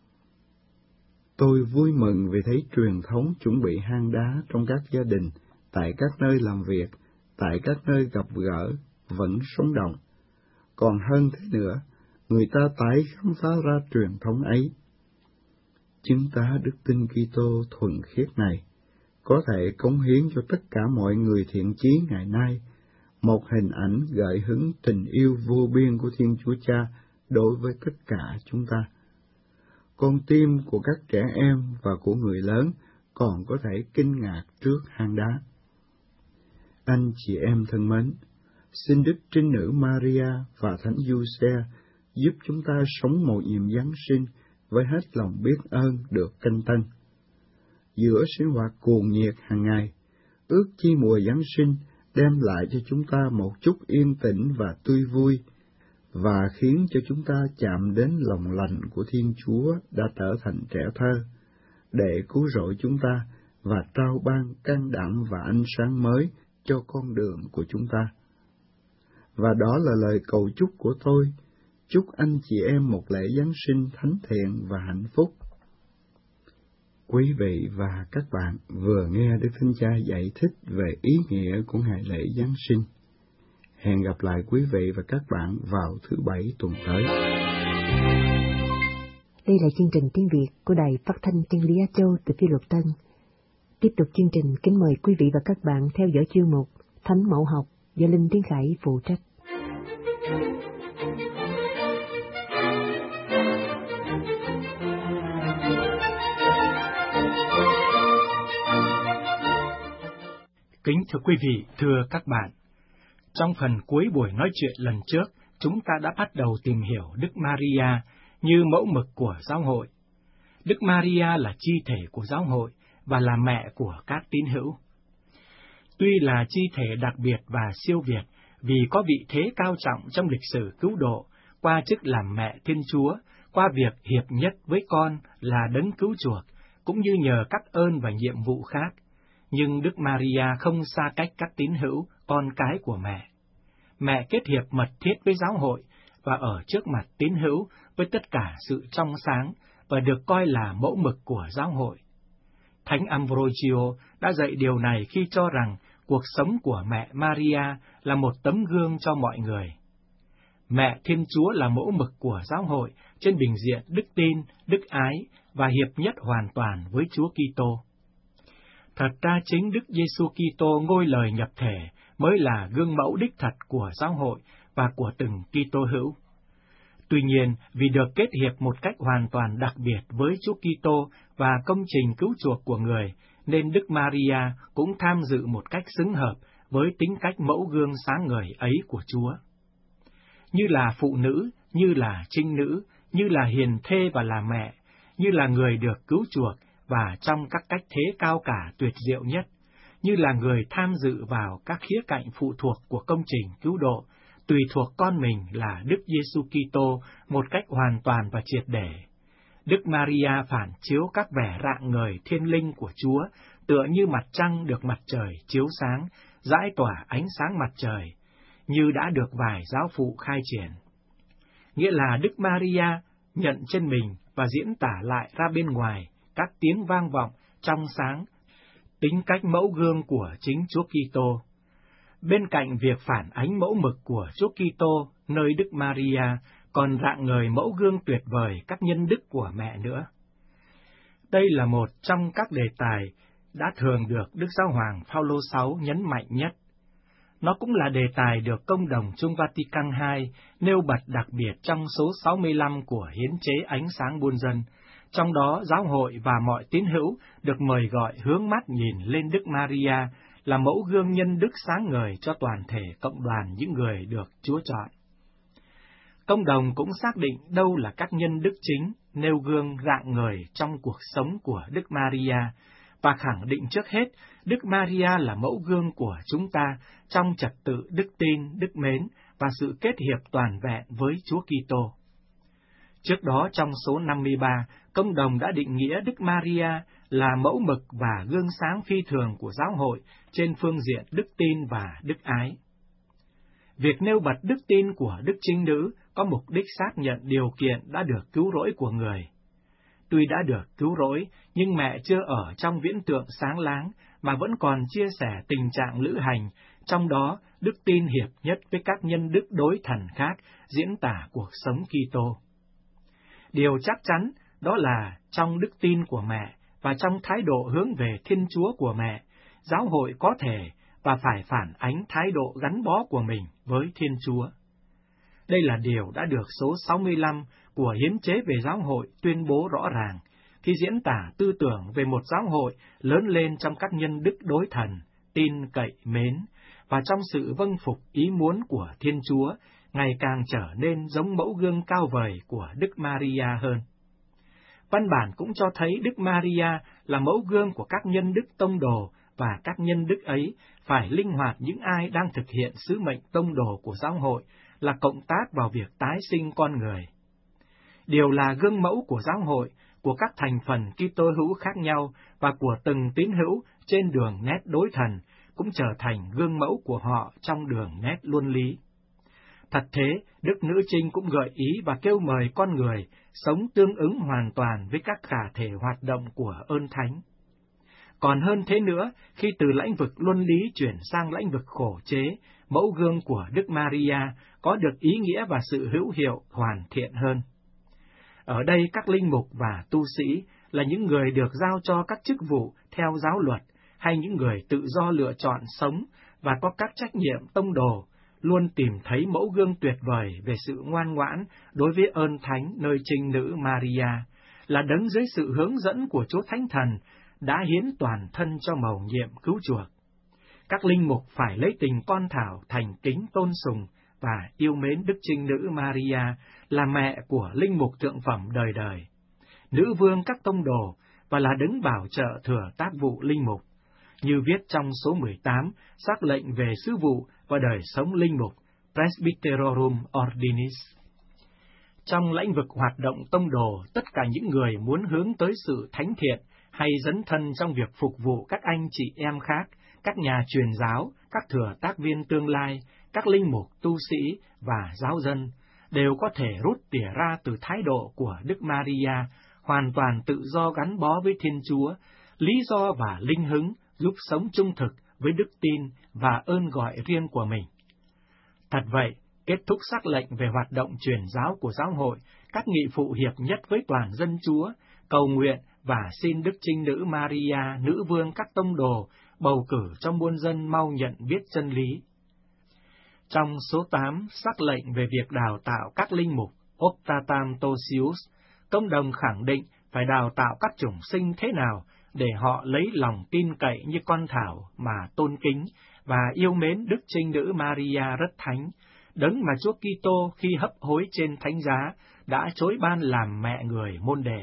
Tôi vui mừng vì thấy truyền thống chuẩn bị hang đá trong các gia đình, tại các nơi làm việc, tại các nơi gặp gỡ, vẫn sống động. Còn hơn thế nữa, người ta tái khám phá ra truyền thống ấy. Chứng tá đức tin Kitô thuần khiết này có thể cống hiến cho tất cả mọi người thiện chí ngày nay một hình ảnh gợi hứng tình yêu vô biên của Thiên Chúa Cha đối với tất cả chúng ta. Con tim của các trẻ em và của người lớn còn có thể kinh ngạc trước hang đá. Anh chị em thân mến, xin Đức Trinh Nữ Maria và Thánh Giuse giúp chúng ta sống một niềm Giáng sinh với hết lòng biết ơn được canh tân. Giữa sinh hoạt cuồng nhiệt hàng ngày, ước chi mùa Giáng sinh đem lại cho chúng ta một chút yên tĩnh và tươi vui, và khiến cho chúng ta chạm đến lòng lành của Thiên Chúa đã trở thành trẻ thơ, để cứu rỗi chúng ta và trao ban can đảm và ánh sáng mới cho con đường của chúng ta. Và đó là lời cầu chúc của tôi. Chúc anh chị em một lễ Giáng sinh thánh thiện và hạnh phúc. Quý vị và các bạn vừa nghe Đức Thánh Cha giải thích về ý nghĩa của ngày lễ Giáng sinh. Hẹn gặp lại quý vị và các bạn vào thứ Bảy tuần tới. Đây là chương trình tiếng Việt của Đài Phát thanh Chân lý Á Châu từ Phi Luật Tân. Tiếp tục chương trình, kính mời quý vị và các bạn theo dõi chuyên mục Thánh Mẫu Học do Linh Tiến Khải phụ trách. Kính thưa quý vị, thưa các bạn, trong phần cuối buổi nói chuyện lần trước, chúng ta đã bắt đầu tìm hiểu Đức Maria như mẫu mực của giáo hội. Đức Maria là chi thể của giáo hội và là mẹ của các tín hữu. Tuy là chi thể đặc biệt và siêu việt vì có vị thế cao trọng trong lịch sử cứu độ qua chức làm mẹ Thiên Chúa, qua việc hiệp nhất với con là đấng cứu chuộc, cũng như nhờ các ơn và nhiệm vụ khác, nhưng Đức Maria không xa cách các tín hữu, con cái của mẹ. Mẹ kết hiệp mật thiết với giáo hội và ở trước mặt tín hữu với tất cả sự trong sáng và được coi là mẫu mực của giáo hội. Thánh Ambrogio đã dạy điều này khi cho rằng cuộc sống của mẹ Maria là một tấm gương cho mọi người. Mẹ Thiên Chúa là mẫu mực của giáo hội trên bình diện đức tin, đức ái và hiệp nhất hoàn toàn với Chúa Kitô. Thật ra chính Đức Giêsu Kitô ngôi lời nhập thể mới là gương mẫu đích thật của giáo hội và của từng Kitô hữu. Tuy nhiên, vì được kết hiệp một cách hoàn toàn đặc biệt với Chúa Kitô và công trình cứu chuộc của người, nên Đức Maria cũng tham dự một cách xứng hợp với tính cách mẫu gương sáng ngời ấy của Chúa. Như là phụ nữ, như là trinh nữ, như là hiền thê và là mẹ, như là người được cứu chuộc và trong các cách thế cao cả tuyệt diệu nhất, như là người tham dự vào các khía cạnh phụ thuộc của công trình cứu độ, tùy thuộc con mình là Đức Giêsu Kitô một cách hoàn toàn và triệt để. Đức Maria phản chiếu các vẻ rạng ngời thiên linh của Chúa, tựa như mặt trăng được mặt trời chiếu sáng, rải tỏa ánh sáng mặt trời, như đã được vài giáo phụ khai triển. Nghĩa là Đức Maria nhận trên mình và diễn tả lại ra bên ngoài các tiếng vang vọng trong sáng, tính cách mẫu gương của chính Chúa Kitô. Bên cạnh việc phản ánh mẫu mực của Chúa Kitô nơi Đức Maria, còn rạng ngời mẫu gương tuyệt vời các nhân đức của mẹ nữa. Đây là một trong các đề tài đã thường được Đức Giáo hoàng Phaolô VI nhấn mạnh nhất. Nó cũng là đề tài được Công đồng Chung Vatican II nêu bật đặc biệt trong số 65 của Hiến chế Ánh sáng muôn dân. Trong đó, giáo hội và mọi tín hữu được mời gọi hướng mắt nhìn lên Đức Maria là mẫu gương nhân đức sáng ngời cho toàn thể cộng đoàn những người được Chúa chọn. Công đồng cũng xác định đâu là các nhân đức chính, nêu gương rạng ngời trong cuộc sống của Đức Maria, và khẳng định trước hết Đức Maria là mẫu gương của chúng ta trong trật tự đức tin, đức mến và sự kết hiệp toàn vẹn với Chúa Kitô. Trước đó trong số 53, Công đồng đã định nghĩa Đức Maria là mẫu mực và gương sáng phi thường của giáo hội trên phương diện đức tin và đức ái. Việc nêu bật đức tin của Đức Trinh Nữ có mục đích xác nhận điều kiện đã được cứu rỗi của người. Tuy đã được cứu rỗi, nhưng mẹ chưa ở trong viễn tượng sáng láng, mà vẫn còn chia sẻ tình trạng lữ hành, trong đó đức tin hiệp nhất với các nhân đức đối thần khác diễn tả cuộc sống Kitô. Điều chắc chắn đó là trong đức tin của mẹ và trong thái độ hướng về Thiên Chúa của mẹ, giáo hội có thể và phải phản ánh thái độ gắn bó của mình với Thiên Chúa. Đây là điều đã được số 65 của Hiến chế về giáo hội tuyên bố rõ ràng, khi diễn tả tư tưởng về một giáo hội lớn lên trong các nhân đức đối thần, tin cậy mến, và trong sự vâng phục ý muốn của Thiên Chúa, ngày càng trở nên giống mẫu gương cao vời của Đức Maria hơn. Văn bản cũng cho thấy Đức Maria là mẫu gương của các nhân đức tông đồ, và các nhân đức ấy phải linh hoạt những ai đang thực hiện sứ mệnh tông đồ của giáo hội, là cộng tác vào việc tái sinh con người. Điều là gương mẫu của giáo hội, của các thành phần Kitô hữu khác nhau và của từng tín hữu trên đường nét đối thần, cũng trở thành gương mẫu của họ trong đường nét luân lý. Thật thế, Đức Nữ Trinh cũng gợi ý và kêu mời con người sống tương ứng hoàn toàn với các khả thể hoạt động của ơn thánh. Còn hơn thế nữa, khi từ lãnh vực luân lý chuyển sang lãnh vực khổ chế, mẫu gương của Đức Maria có được ý nghĩa và sự hữu hiệu hoàn thiện hơn. Ở đây các linh mục và tu sĩ là những người được giao cho các chức vụ theo giáo luật, hay những người tự do lựa chọn sống và có các trách nhiệm tông đồ, luôn tìm thấy mẫu gương tuyệt vời về sự ngoan ngoãn đối với ơn thánh nơi Trinh Nữ Maria, là đấng dưới sự hướng dẫn của Chúa Thánh Thần đã hiến toàn thân cho mầu nhiệm cứu chuộc. Các linh mục phải lấy tình con thảo thành kính tôn sùng và yêu mến Đức Trinh Nữ Maria là mẹ của linh mục thượng phẩm đời đời, nữ vương các tông đồ và là đấng bảo trợ thừa tác vụ linh mục, như viết trong số 18, sắc lệnh về sứ vụ và đời sống linh mục, Presbyterorum Ordinis. Trong lãnh vực hoạt động tông đồ, tất cả những người muốn hướng tới sự thánh thiện hay dấn thân trong việc phục vụ các anh chị em khác, các nhà truyền giáo, các thừa tác viên tương lai, các linh mục, tu sĩ và giáo dân, đều có thể rút tỉa ra từ thái độ của Đức Maria, hoàn toàn tự do gắn bó với Thiên Chúa, lý do và linh hứng giúp sống trung thực với đức tin và ơn gọi riêng của mình. Thật vậy, kết thúc sắc lệnh về hoạt động truyền giáo của giáo hội, các nghị phụ hiệp nhất với toàn dân Chúa, cầu nguyện và xin Đức Trinh Nữ Maria, nữ vương các tông đồ, bầu cử cho muôn dân mau nhận biết chân lý. Trong số 8, sắc lệnh về việc đào tạo các linh mục, Optatam Tosius, công đồng khẳng định phải đào tạo các chủng sinh thế nào để họ lấy lòng tin cậy như con thảo mà tôn kính và yêu mến Đức Trinh Nữ Maria rất thánh, đấng mà Chúa Kitô khi hấp hối trên thánh giá đã chối ban làm mẹ người môn đệ.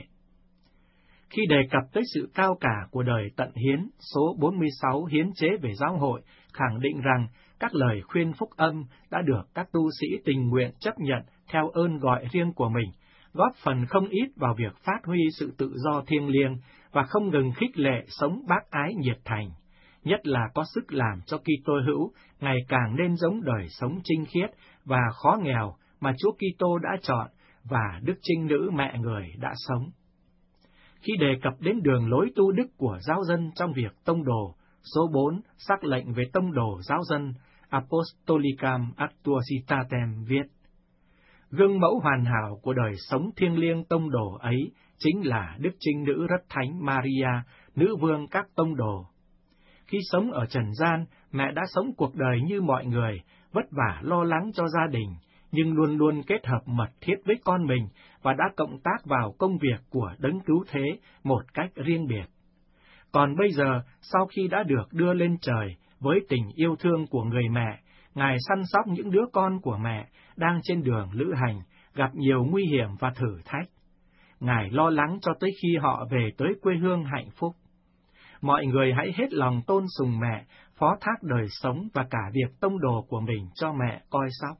Khi đề cập tới sự cao cả của đời tận hiến, số 46 hiến chế về giáo hội khẳng định rằng các lời khuyên phúc âm đã được các tu sĩ tình nguyện chấp nhận theo ơn gọi riêng của mình, góp phần không ít vào việc phát huy sự tự do thiêng liêng và không ngừng khích lệ sống bác ái nhiệt thành, nhất là có sức làm cho Kitô hữu ngày càng nên giống đời sống trinh khiết và khó nghèo mà Chúa Kitô đã chọn và Đức Trinh Nữ mẹ người đã sống. Khi đề cập đến đường lối tu đức của giáo dân trong việc tông đồ, số 4, sắc lệnh về tông đồ giáo dân, Apostolicam Actuositatem viết: gương mẫu hoàn hảo của đời sống thiêng liêng tông đồ ấy chính là Đức Trinh Nữ rất thánh Maria, nữ vương các tông đồ. Khi sống ở trần gian, mẹ đã sống cuộc đời như mọi người, vất vả lo lắng cho gia đình, nhưng luôn luôn kết hợp mật thiết với con mình và đã cộng tác vào công việc của đấng cứu thế một cách riêng biệt. Còn bây giờ, sau khi đã được đưa lên trời, với tình yêu thương của người mẹ, Ngài săn sóc những đứa con của mẹ đang trên đường lữ hành, gặp nhiều nguy hiểm và thử thách. Ngài lo lắng cho tới khi họ về tới quê hương hạnh phúc. mọi người hãy hết lòng tôn sùng mẹ, phó thác đời sống và cả việc tông đồ của mình cho mẹ coi sóc.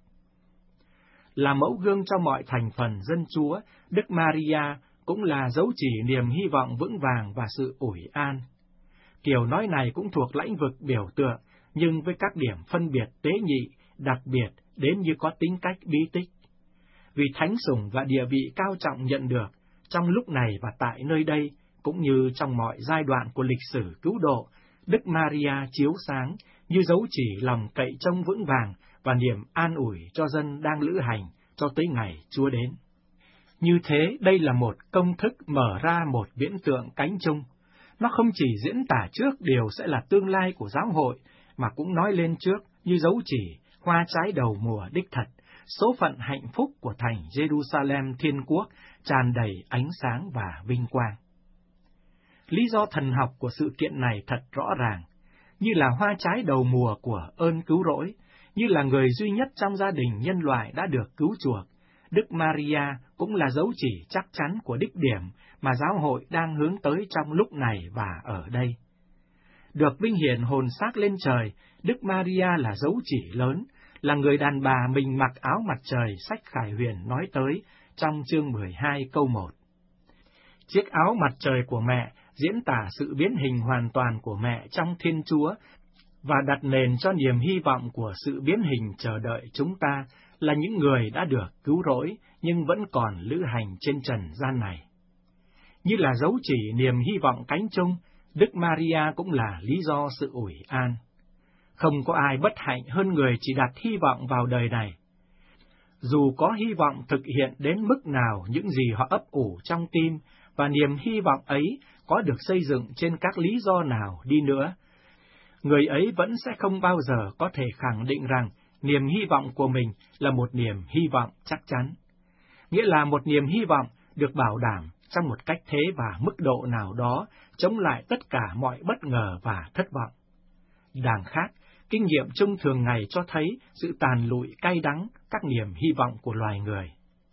Là mẫu gương cho mọi thành phần dân Chúa, Đức Maria cũng là dấu chỉ niềm hy vọng vững vàng và sự ủi an. Kiểu nói này cũng thuộc lãnh vực biểu tượng, nhưng với các điểm phân biệt tế nhị, đặc biệt đến như có tính cách bí tích. Vì thánh sủng và địa vị cao trọng nhận được, trong lúc này và tại nơi đây, cũng như trong mọi giai đoạn của lịch sử cứu độ, Đức Maria chiếu sáng như dấu chỉ lòng cậy trông vững vàng và niềm an ủi cho dân đang lữ hành cho tới ngày Chúa đến. Như thế, đây là một công thức mở ra một viễn tượng cánh chung. Nó không chỉ diễn tả trước điều sẽ là tương lai của giáo hội, mà cũng nói lên trước như dấu chỉ hoa trái đầu mùa đích thật, số phận hạnh phúc của thành Jerusalem Thiên Quốc tràn đầy ánh sáng và vinh quang. Lý do thần học của sự kiện này thật rõ ràng, như là hoa trái đầu mùa của ơn cứu rỗi, như là người duy nhất trong gia đình nhân loại đã được cứu chuộc. Đức Maria cũng là dấu chỉ chắc chắn của đích điểm mà giáo hội đang hướng tới trong lúc này và ở đây. Được vinh hiển hồn xác lên trời, Đức Maria là dấu chỉ lớn, là người đàn bà mình mặc áo mặt trời sách Khải Huyền nói tới trong chương 12 câu 1. Chiếc áo mặt trời của mẹ diễn tả sự biến hình hoàn toàn của mẹ trong Thiên Chúa và đặt nền cho niềm hy vọng của sự biến hình chờ đợi chúng ta là những người đã được cứu rỗi nhưng vẫn còn lữ hành trên trần gian này. Như là dấu chỉ niềm hy vọng cánh chung, Đức Maria cũng là lý do sự ủi an. Không có ai bất hạnh hơn người chỉ đặt hy vọng vào đời này. Dù có hy vọng thực hiện đến mức nào những gì họ ấp ủ trong tim, và niềm hy vọng ấy có được xây dựng trên các lý do nào đi nữa, người ấy vẫn sẽ không bao giờ có thể khẳng định rằng niềm hy vọng của mình là một niềm hy vọng chắc chắn. Nghĩa là một niềm hy vọng được bảo đảm trong một cách thế và mức độ nào đó, chống lại tất cả mọi bất ngờ và thất vọng. Đằng khác, kinh nghiệm chung thường ngày cho thấy sự tàn lụi cay đắng các niềm hy vọng của loài người.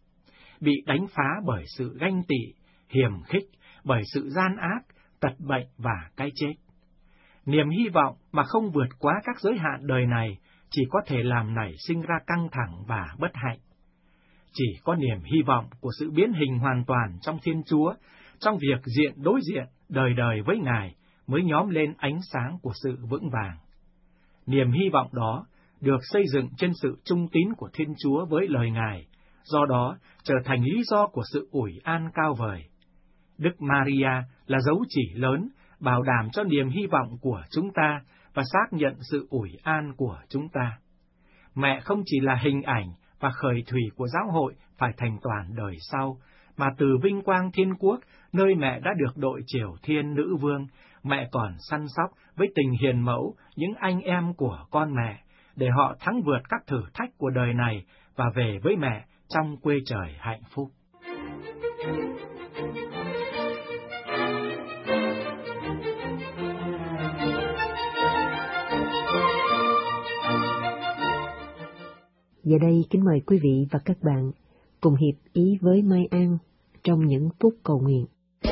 Bị đánh phá bởi sự ganh tị, hiềm khích, bởi sự gian ác, tật bệnh và cái chết. Niềm hy vọng mà không vượt quá các giới hạn đời này chỉ có thể làm nảy sinh ra căng thẳng và bất hạnh. Chỉ có niềm hy vọng của sự biến hình hoàn toàn trong Thiên Chúa, trong việc đối diện đời đời với Ngài, mới nhóm lên ánh sáng của sự vững vàng. Niềm hy vọng đó được xây dựng trên sự trung tín của Thiên Chúa với lời Ngài, do đó trở thành lý do của sự ủi an cao vời. Đức Maria là dấu chỉ lớn, bảo đảm cho niềm hy vọng của chúng ta và xác nhận sự ủi an của chúng ta. Mẹ không chỉ là hình ảnh và khởi thủy của giáo hội phải thành toàn đời sau, mà từ vinh quang Thiên Quốc, nơi mẹ đã được đội chiều thiên nữ vương, mẹ còn săn sóc với tình hiền mẫu những anh em của con mẹ, để họ thắng vượt các thử thách của đời này và về với mẹ trong quê trời hạnh phúc. Giờ đây kính mời quý vị và các bạn cùng hiệp ý với Mai An trong những phút cầu nguyện.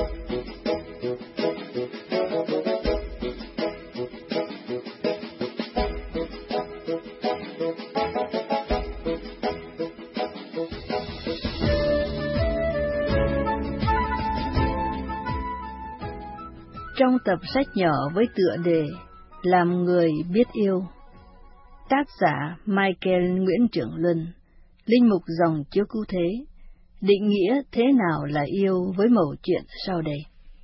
Trong tập sách nhỏ với tựa đề Làm người biết yêu, tác giả Michael Nguyễn Trưởng Luân, linh mục dòng Chúa Cứu Thế, định nghĩa thế nào là yêu với mẩu chuyện sau đây.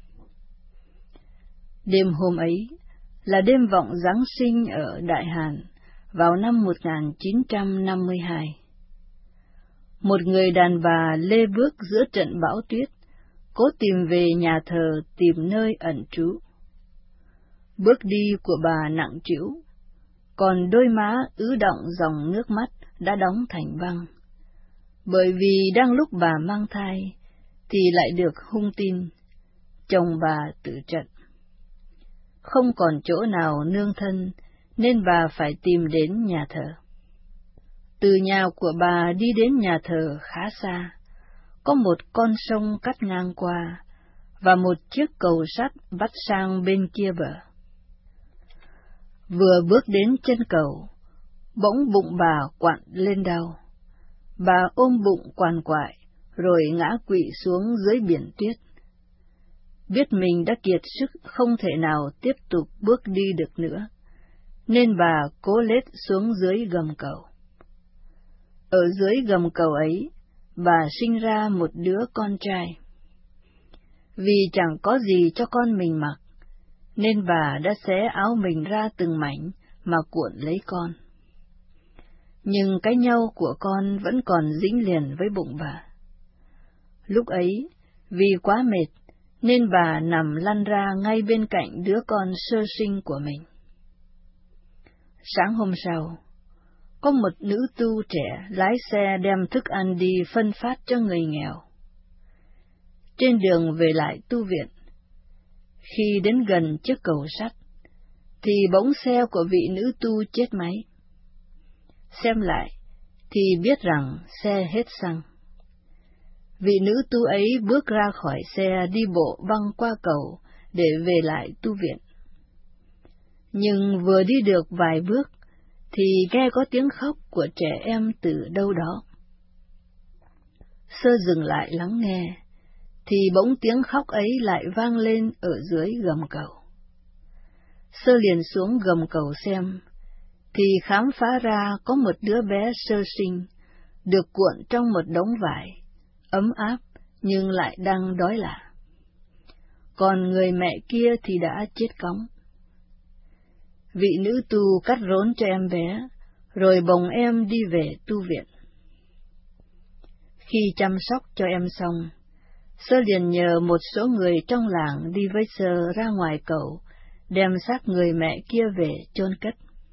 Đêm hôm ấy là đêm vọng Giáng sinh ở Đại Hàn vào năm 1952. Một người đàn bà lê bước giữa trận bão tuyết, cố tìm về nhà thờ tìm nơi ẩn trú. Bước đi của bà nặng trĩu, còn đôi má ứ động dòng nước mắt đã đóng thành băng. Bởi vì đang lúc bà mang thai, thì lại được hung tin, chồng bà tử trận. Không còn chỗ nào nương thân, nên bà phải tìm đến nhà thờ. Từ nhà của bà đi đến nhà thờ khá xa, có một con sông cắt ngang qua, và một chiếc cầu sắt vắt sang bên kia bờ. Vừa bước đến chân cầu, bỗng bụng bà quặn lên đau. Bà ôm bụng quằn quại, rồi ngã quỵ xuống dưới biển tuyết. Biết mình đã kiệt sức không thể nào tiếp tục bước đi được nữa, nên bà cố lết xuống dưới gầm cầu. Ở dưới gầm cầu ấy, bà sinh ra một đứa con trai. Vì chẳng có gì cho con mình mặc, nên bà đã xé áo mình ra từng mảnh mà cuộn lấy con. Nhưng cái nhau của con vẫn còn dính liền với bụng bà. Lúc ấy, vì quá mệt, nên bà nằm lăn ra ngay bên cạnh đứa con sơ sinh của mình. Sáng hôm sau, có một nữ tu trẻ lái xe đem thức ăn đi phân phát cho người nghèo. Trên đường về lại tu viện, khi đến gần chiếc cầu sắt, thì bỗng xe của vị nữ tu chết máy. Xem lại, thì biết rằng xe hết xăng. Vị nữ tu ấy bước ra khỏi xe đi bộ băng qua cầu để về lại tu viện. Nhưng vừa đi được vài bước, thì nghe có tiếng khóc của trẻ em từ đâu đó. Sơ dừng lại lắng nghe, thì bỗng tiếng khóc ấy lại vang lên ở dưới gầm cầu. Sơ liền xuống gầm cầu xem, thì khám phá ra có một đứa bé sơ sinh, được cuộn trong một đống vải, ấm áp nhưng lại đang đói lả. Còn người mẹ kia thì đã chết cóng. Vị nữ tu cắt rốn cho em bé, rồi bồng em đi về tu viện. Khi chăm sóc cho em xong, Sơ liền nhờ một số người trong làng đi với Sơ ra ngoài cầu, đem xác người mẹ kia về chôn cất.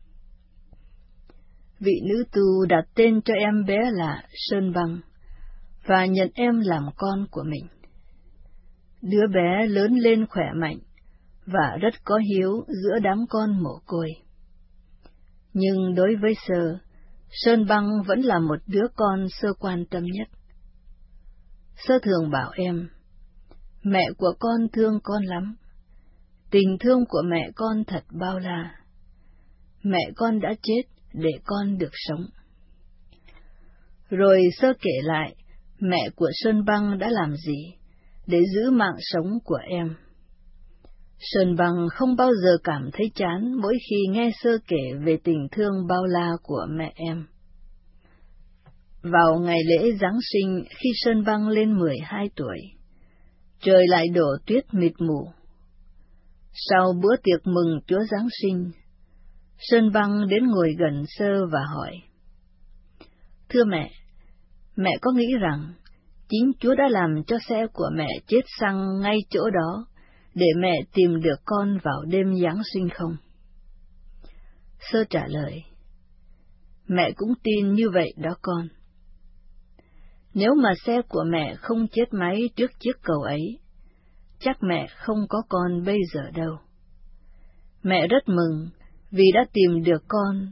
Vị nữ tu đặt tên cho em bé là Sơn Băng, và nhận em làm con của mình. Đứa bé lớn lên khỏe mạnh, và rất có hiếu giữa đám con mồ côi. Nhưng đối với Sơ, Sơn Băng vẫn là một đứa con Sơ quan tâm nhất. Sơ thường bảo em, mẹ của con thương con lắm, tình thương của mẹ con thật bao la. Mẹ con đã chết để con được sống. Rồi Sơ kể lại mẹ của Sơn Băng đã làm gì để giữ mạng sống của em. Sơn Băng không bao giờ cảm thấy chán mỗi khi nghe Sơ kể về tình thương bao la của mẹ em. Vào ngày lễ Giáng sinh, khi Sơn Băng lên 12 tuổi, trời lại đổ tuyết mịt mù. Sau bữa tiệc mừng Chúa Giáng sinh, Sơn Băng đến ngồi gần Sơ và hỏi: Thưa mẹ có nghĩ rằng chính Chúa đã làm cho xe của mẹ chết xăng ngay chỗ đó, để mẹ tìm được con vào đêm Giáng sinh không? Sơ trả lời: Mẹ cũng tin như vậy đó con. Nếu mà xe của mẹ không chết máy trước chiếc cầu ấy, chắc mẹ không có con bây giờ đâu. Mẹ rất mừng vì đã tìm được con,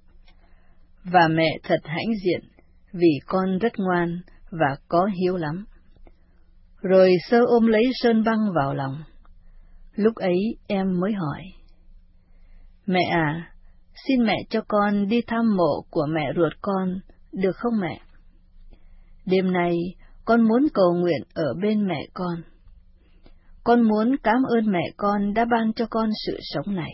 và mẹ thật hãnh diện vì con rất ngoan và có hiếu lắm. Rồi Sơ ôm lấy Sơn Băng vào lòng. Lúc ấy em mới hỏi: Mẹ à, xin mẹ cho con đi thăm mộ của mẹ ruột con, được không mẹ? Đêm nay con muốn cầu nguyện ở bên mẹ con. Con muốn cảm ơn mẹ con đã ban cho con sự sống này.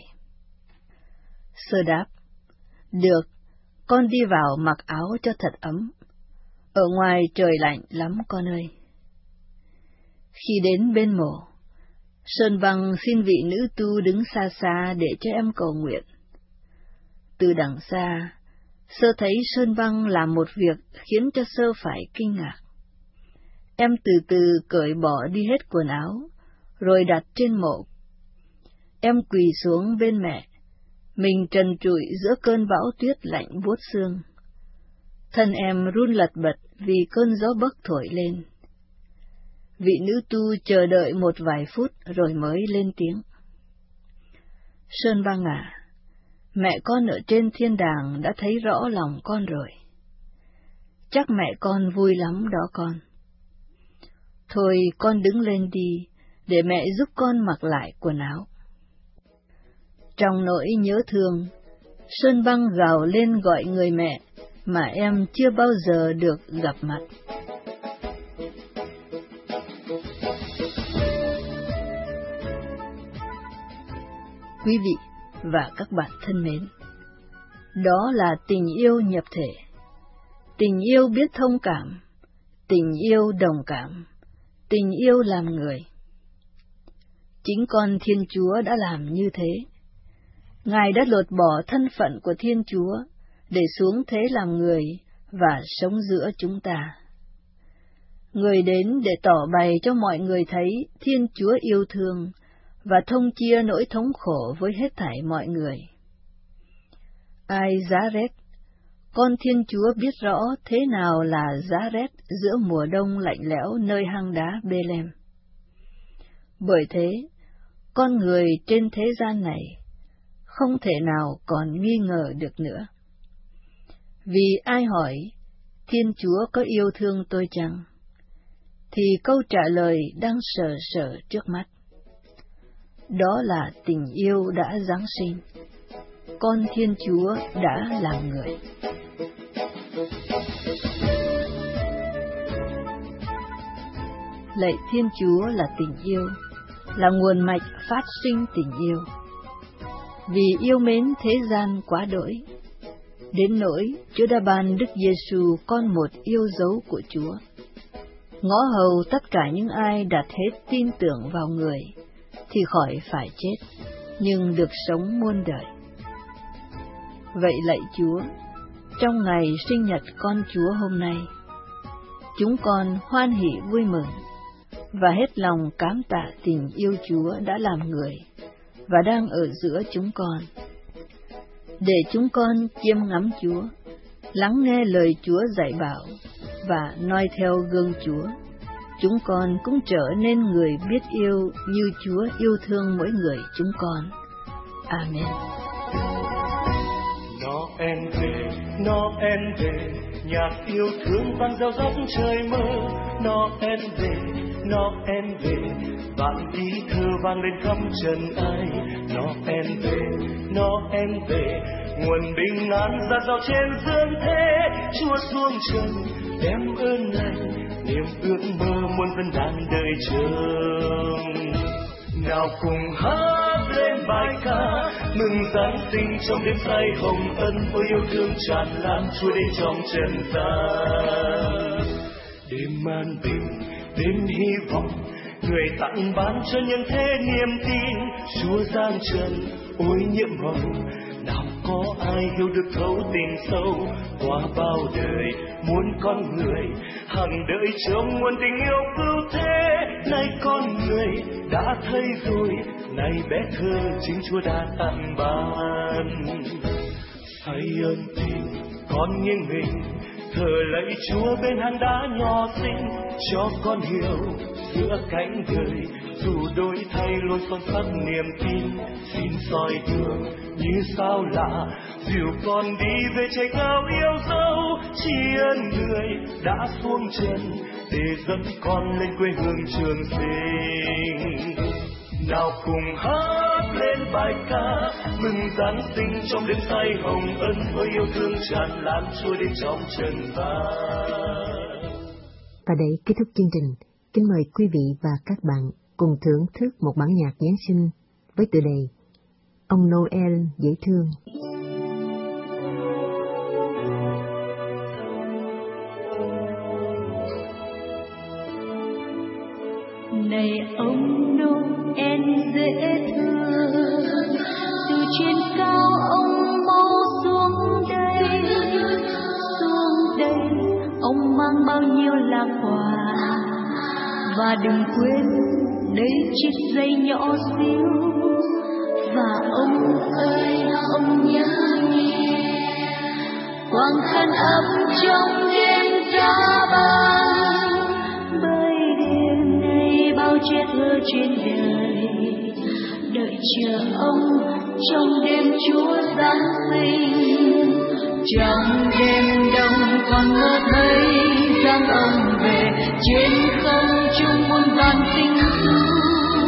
Sơ đáp: Được, con đi vào mặc áo cho thật ấm. Ở ngoài trời lạnh lắm con ơi. Khi đến bên mộ, Sơn Băng xin vị nữ tu đứng xa xa để cho em cầu nguyện. Từ đằng xa, Sơ thấy Sơn Băng làm một việc khiến cho Sơ phải kinh ngạc. Em từ từ cởi bỏ đi hết quần áo, rồi đặt trên mộ. Em quỳ xuống bên mẹ, mình trần trụi giữa cơn bão tuyết lạnh buốt xương. Thân em run lật bật vì cơn gió bấc thổi lên. Vị nữ tu chờ đợi một vài phút rồi mới lên tiếng: Sơn Băng à, mẹ con ở trên thiên đàng đã thấy rõ lòng con rồi. Chắc mẹ con vui lắm đó con. Thôi con đứng lên đi, để mẹ giúp con mặc lại quần áo. Trong nỗi nhớ thương, Sơn Băng gào lên gọi người mẹ mà em chưa bao giờ được gặp mặt. Quý vị và các bạn thân mến, đó là tình yêu nhập thể, tình yêu biết thông cảm, tình yêu đồng cảm, tình yêu làm người. Chính con Thiên Chúa đã làm như thế. Ngài đã lột bỏ thân phận của Thiên Chúa để xuống thế làm người và sống giữa chúng ta. Người đến để tỏ bày cho mọi người thấy Thiên Chúa yêu thương và thông chia nỗi thống khổ với hết thảy mọi người. Ai giá rét, con Thiên Chúa biết rõ thế nào là giá rét giữa mùa đông lạnh lẽo nơi hang đá Bê-lem. Bởi thế, con người trên thế gian này không thể nào còn nghi ngờ được nữa. Vì ai hỏi, Thiên Chúa có yêu thương tôi chăng? Thì câu trả lời đang sờ sờ trước mắt. Đó là tình yêu đã giáng sinh. Con Thiên Chúa đã làm người. Lạy Thiên Chúa là tình yêu, là nguồn mạch phát sinh tình yêu. Vì yêu mến thế gian quá đỗi, đến nỗi Chúa đã ban Đức Giêsu con một yêu dấu của Chúa, ngõ hầu tất cả những ai đặt hết tin tưởng vào người thì khỏi phải chết, nhưng được sống muôn đời. Vậy lạy Chúa, trong ngày sinh nhật con Chúa hôm nay, chúng con hoan hỉ vui mừng và hết lòng cám tạ tình yêu Chúa đã làm người và đang ở giữa chúng con. Để chúng con chiêm ngắm Chúa, lắng nghe lời Chúa dạy bảo và noi theo gương Chúa, chúng con cũng trở nên người biết yêu như Chúa yêu thương mỗi người chúng con. Amen. Noel về, nhạc yêu thương vang reo róc trời mơ. Noel về, vạn ý thơ vang lên khắp trần ai. Noel về, nguồn bình an ra rào trên dương thế. Chúa xuống trần đem ơn lành, niềm ước mơ muôn dân đang đợi chờ. Nào cùng hát lên bài ca mừng Giáng sinh trong đêm say hồng ân, ôi yêu thương tràn lan Chúa đến trong trần gian. Đêm an bình, đêm hy vọng, người tặng ban cho những thế niềm tin. Chúa giáng trần, ôi nhiệm màu, nào có ai hiểu được thấu tình sâu. Qua bao đời muốn con người hằng đợi trông nguồn tình yêu cứu thế. Nay con người đã thấy rồi, nay bé thơ chính Chúa đã tặng ban. Say ơn tình con nghiêng mình, thờ lạy Chúa bên hang đá nhỏ xinh. Cho con hiểu giữa cánh đời, dù đổi thay lối son sắt niềm tin. Xin soi đường như sao lạ, dìu con đi về trời cao yêu dấu. Tri ân người đã xuống trần để dẫn con lên quê hương trường sinh. Nào cùng hát lên bài ca mừng Giáng sinh trong đêm say hồng ân, ôi yêu thương tràn lan Chúa đến trong trần gian. Và để kết thúc chương trình, kính mời quý vị và các bạn cùng thưởng thức một bản nhạc Giáng sinh với tựa đề Ông Noel dễ thương. Này ông Noel dễ thương, từ trên cao ông mau xuống đây, ông mang bao nhiêu là quà. Và đừng quên đây chiếc dây nhỏ xíu, và ông ơi ông nhớ nghe quang khăn ấm trong đêm giá băng. Bởi đêm nay bao chết thơ trên đời đợi chờ ông trong đêm Chúa Giáng sinh. Trong đêm đông còn mơ thấy rằng ông về trên không trung muôn vàn tinh tú.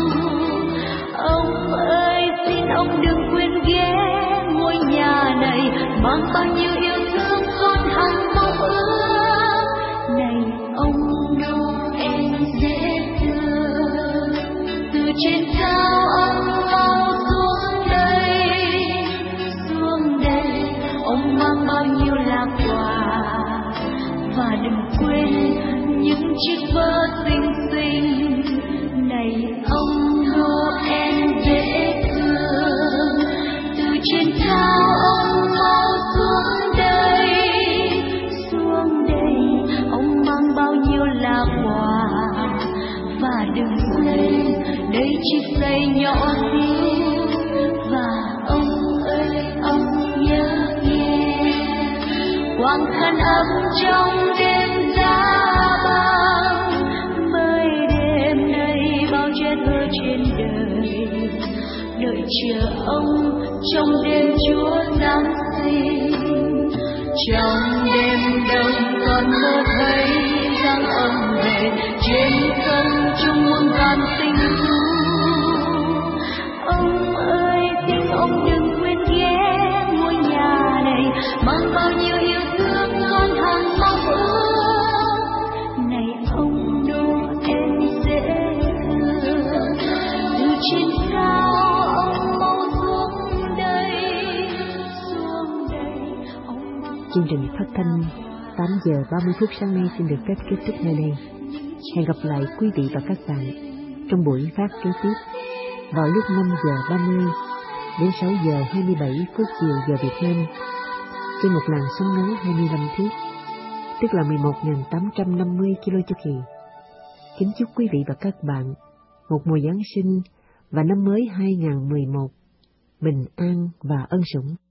mang bao nhiêu yêu thương con hằng mong ước. Này ông Noel dễ thương, từ trên cao ông mau xuống đây, ông mang bao nhiêu là quà, và đừng quên những chiếc bơ xinh xinh. Này ông Noel dễ thương, từ trên cao ông mau xuống đây, ông mang bao nhiêu là quà, và đừng quên đây chiếc giày nhỏ xíu. Và ông ơi ông nhớ nghe quang khăn ấm trong đêm giá băng, mới đêm nay bao chết ở trên đời, đợi chờ ông trong đêm Chúa Giáng sinh. Trong đêm đông con mơ thấy dáng ông về trên sân chung muôn vàn tình thú. Ông ơi xin ông đừng quên ghé ngôi nhà này, mang bao nhiêu yêu thương con hằng mong ước. Này ông Noel dễ thương, từ trên cao ông mau xuống đây, ông mang. Chương trình phát thanh 8 giờ 30 phút sáng nay xin được phép kết thúc nơi đây. Hẹn gặp lại quý vị và các bạn trong buổi phát kế tiếp vào lúc 5 giờ 30 đến 6 giờ 27 phút chiều giờ Việt Nam trên một làn sóng ngắn 25 thước, tức là 11.850 kHz. Kính chúc quý vị và các bạn một mùa Giáng sinh và năm mới 2011 bình an và ân sủng.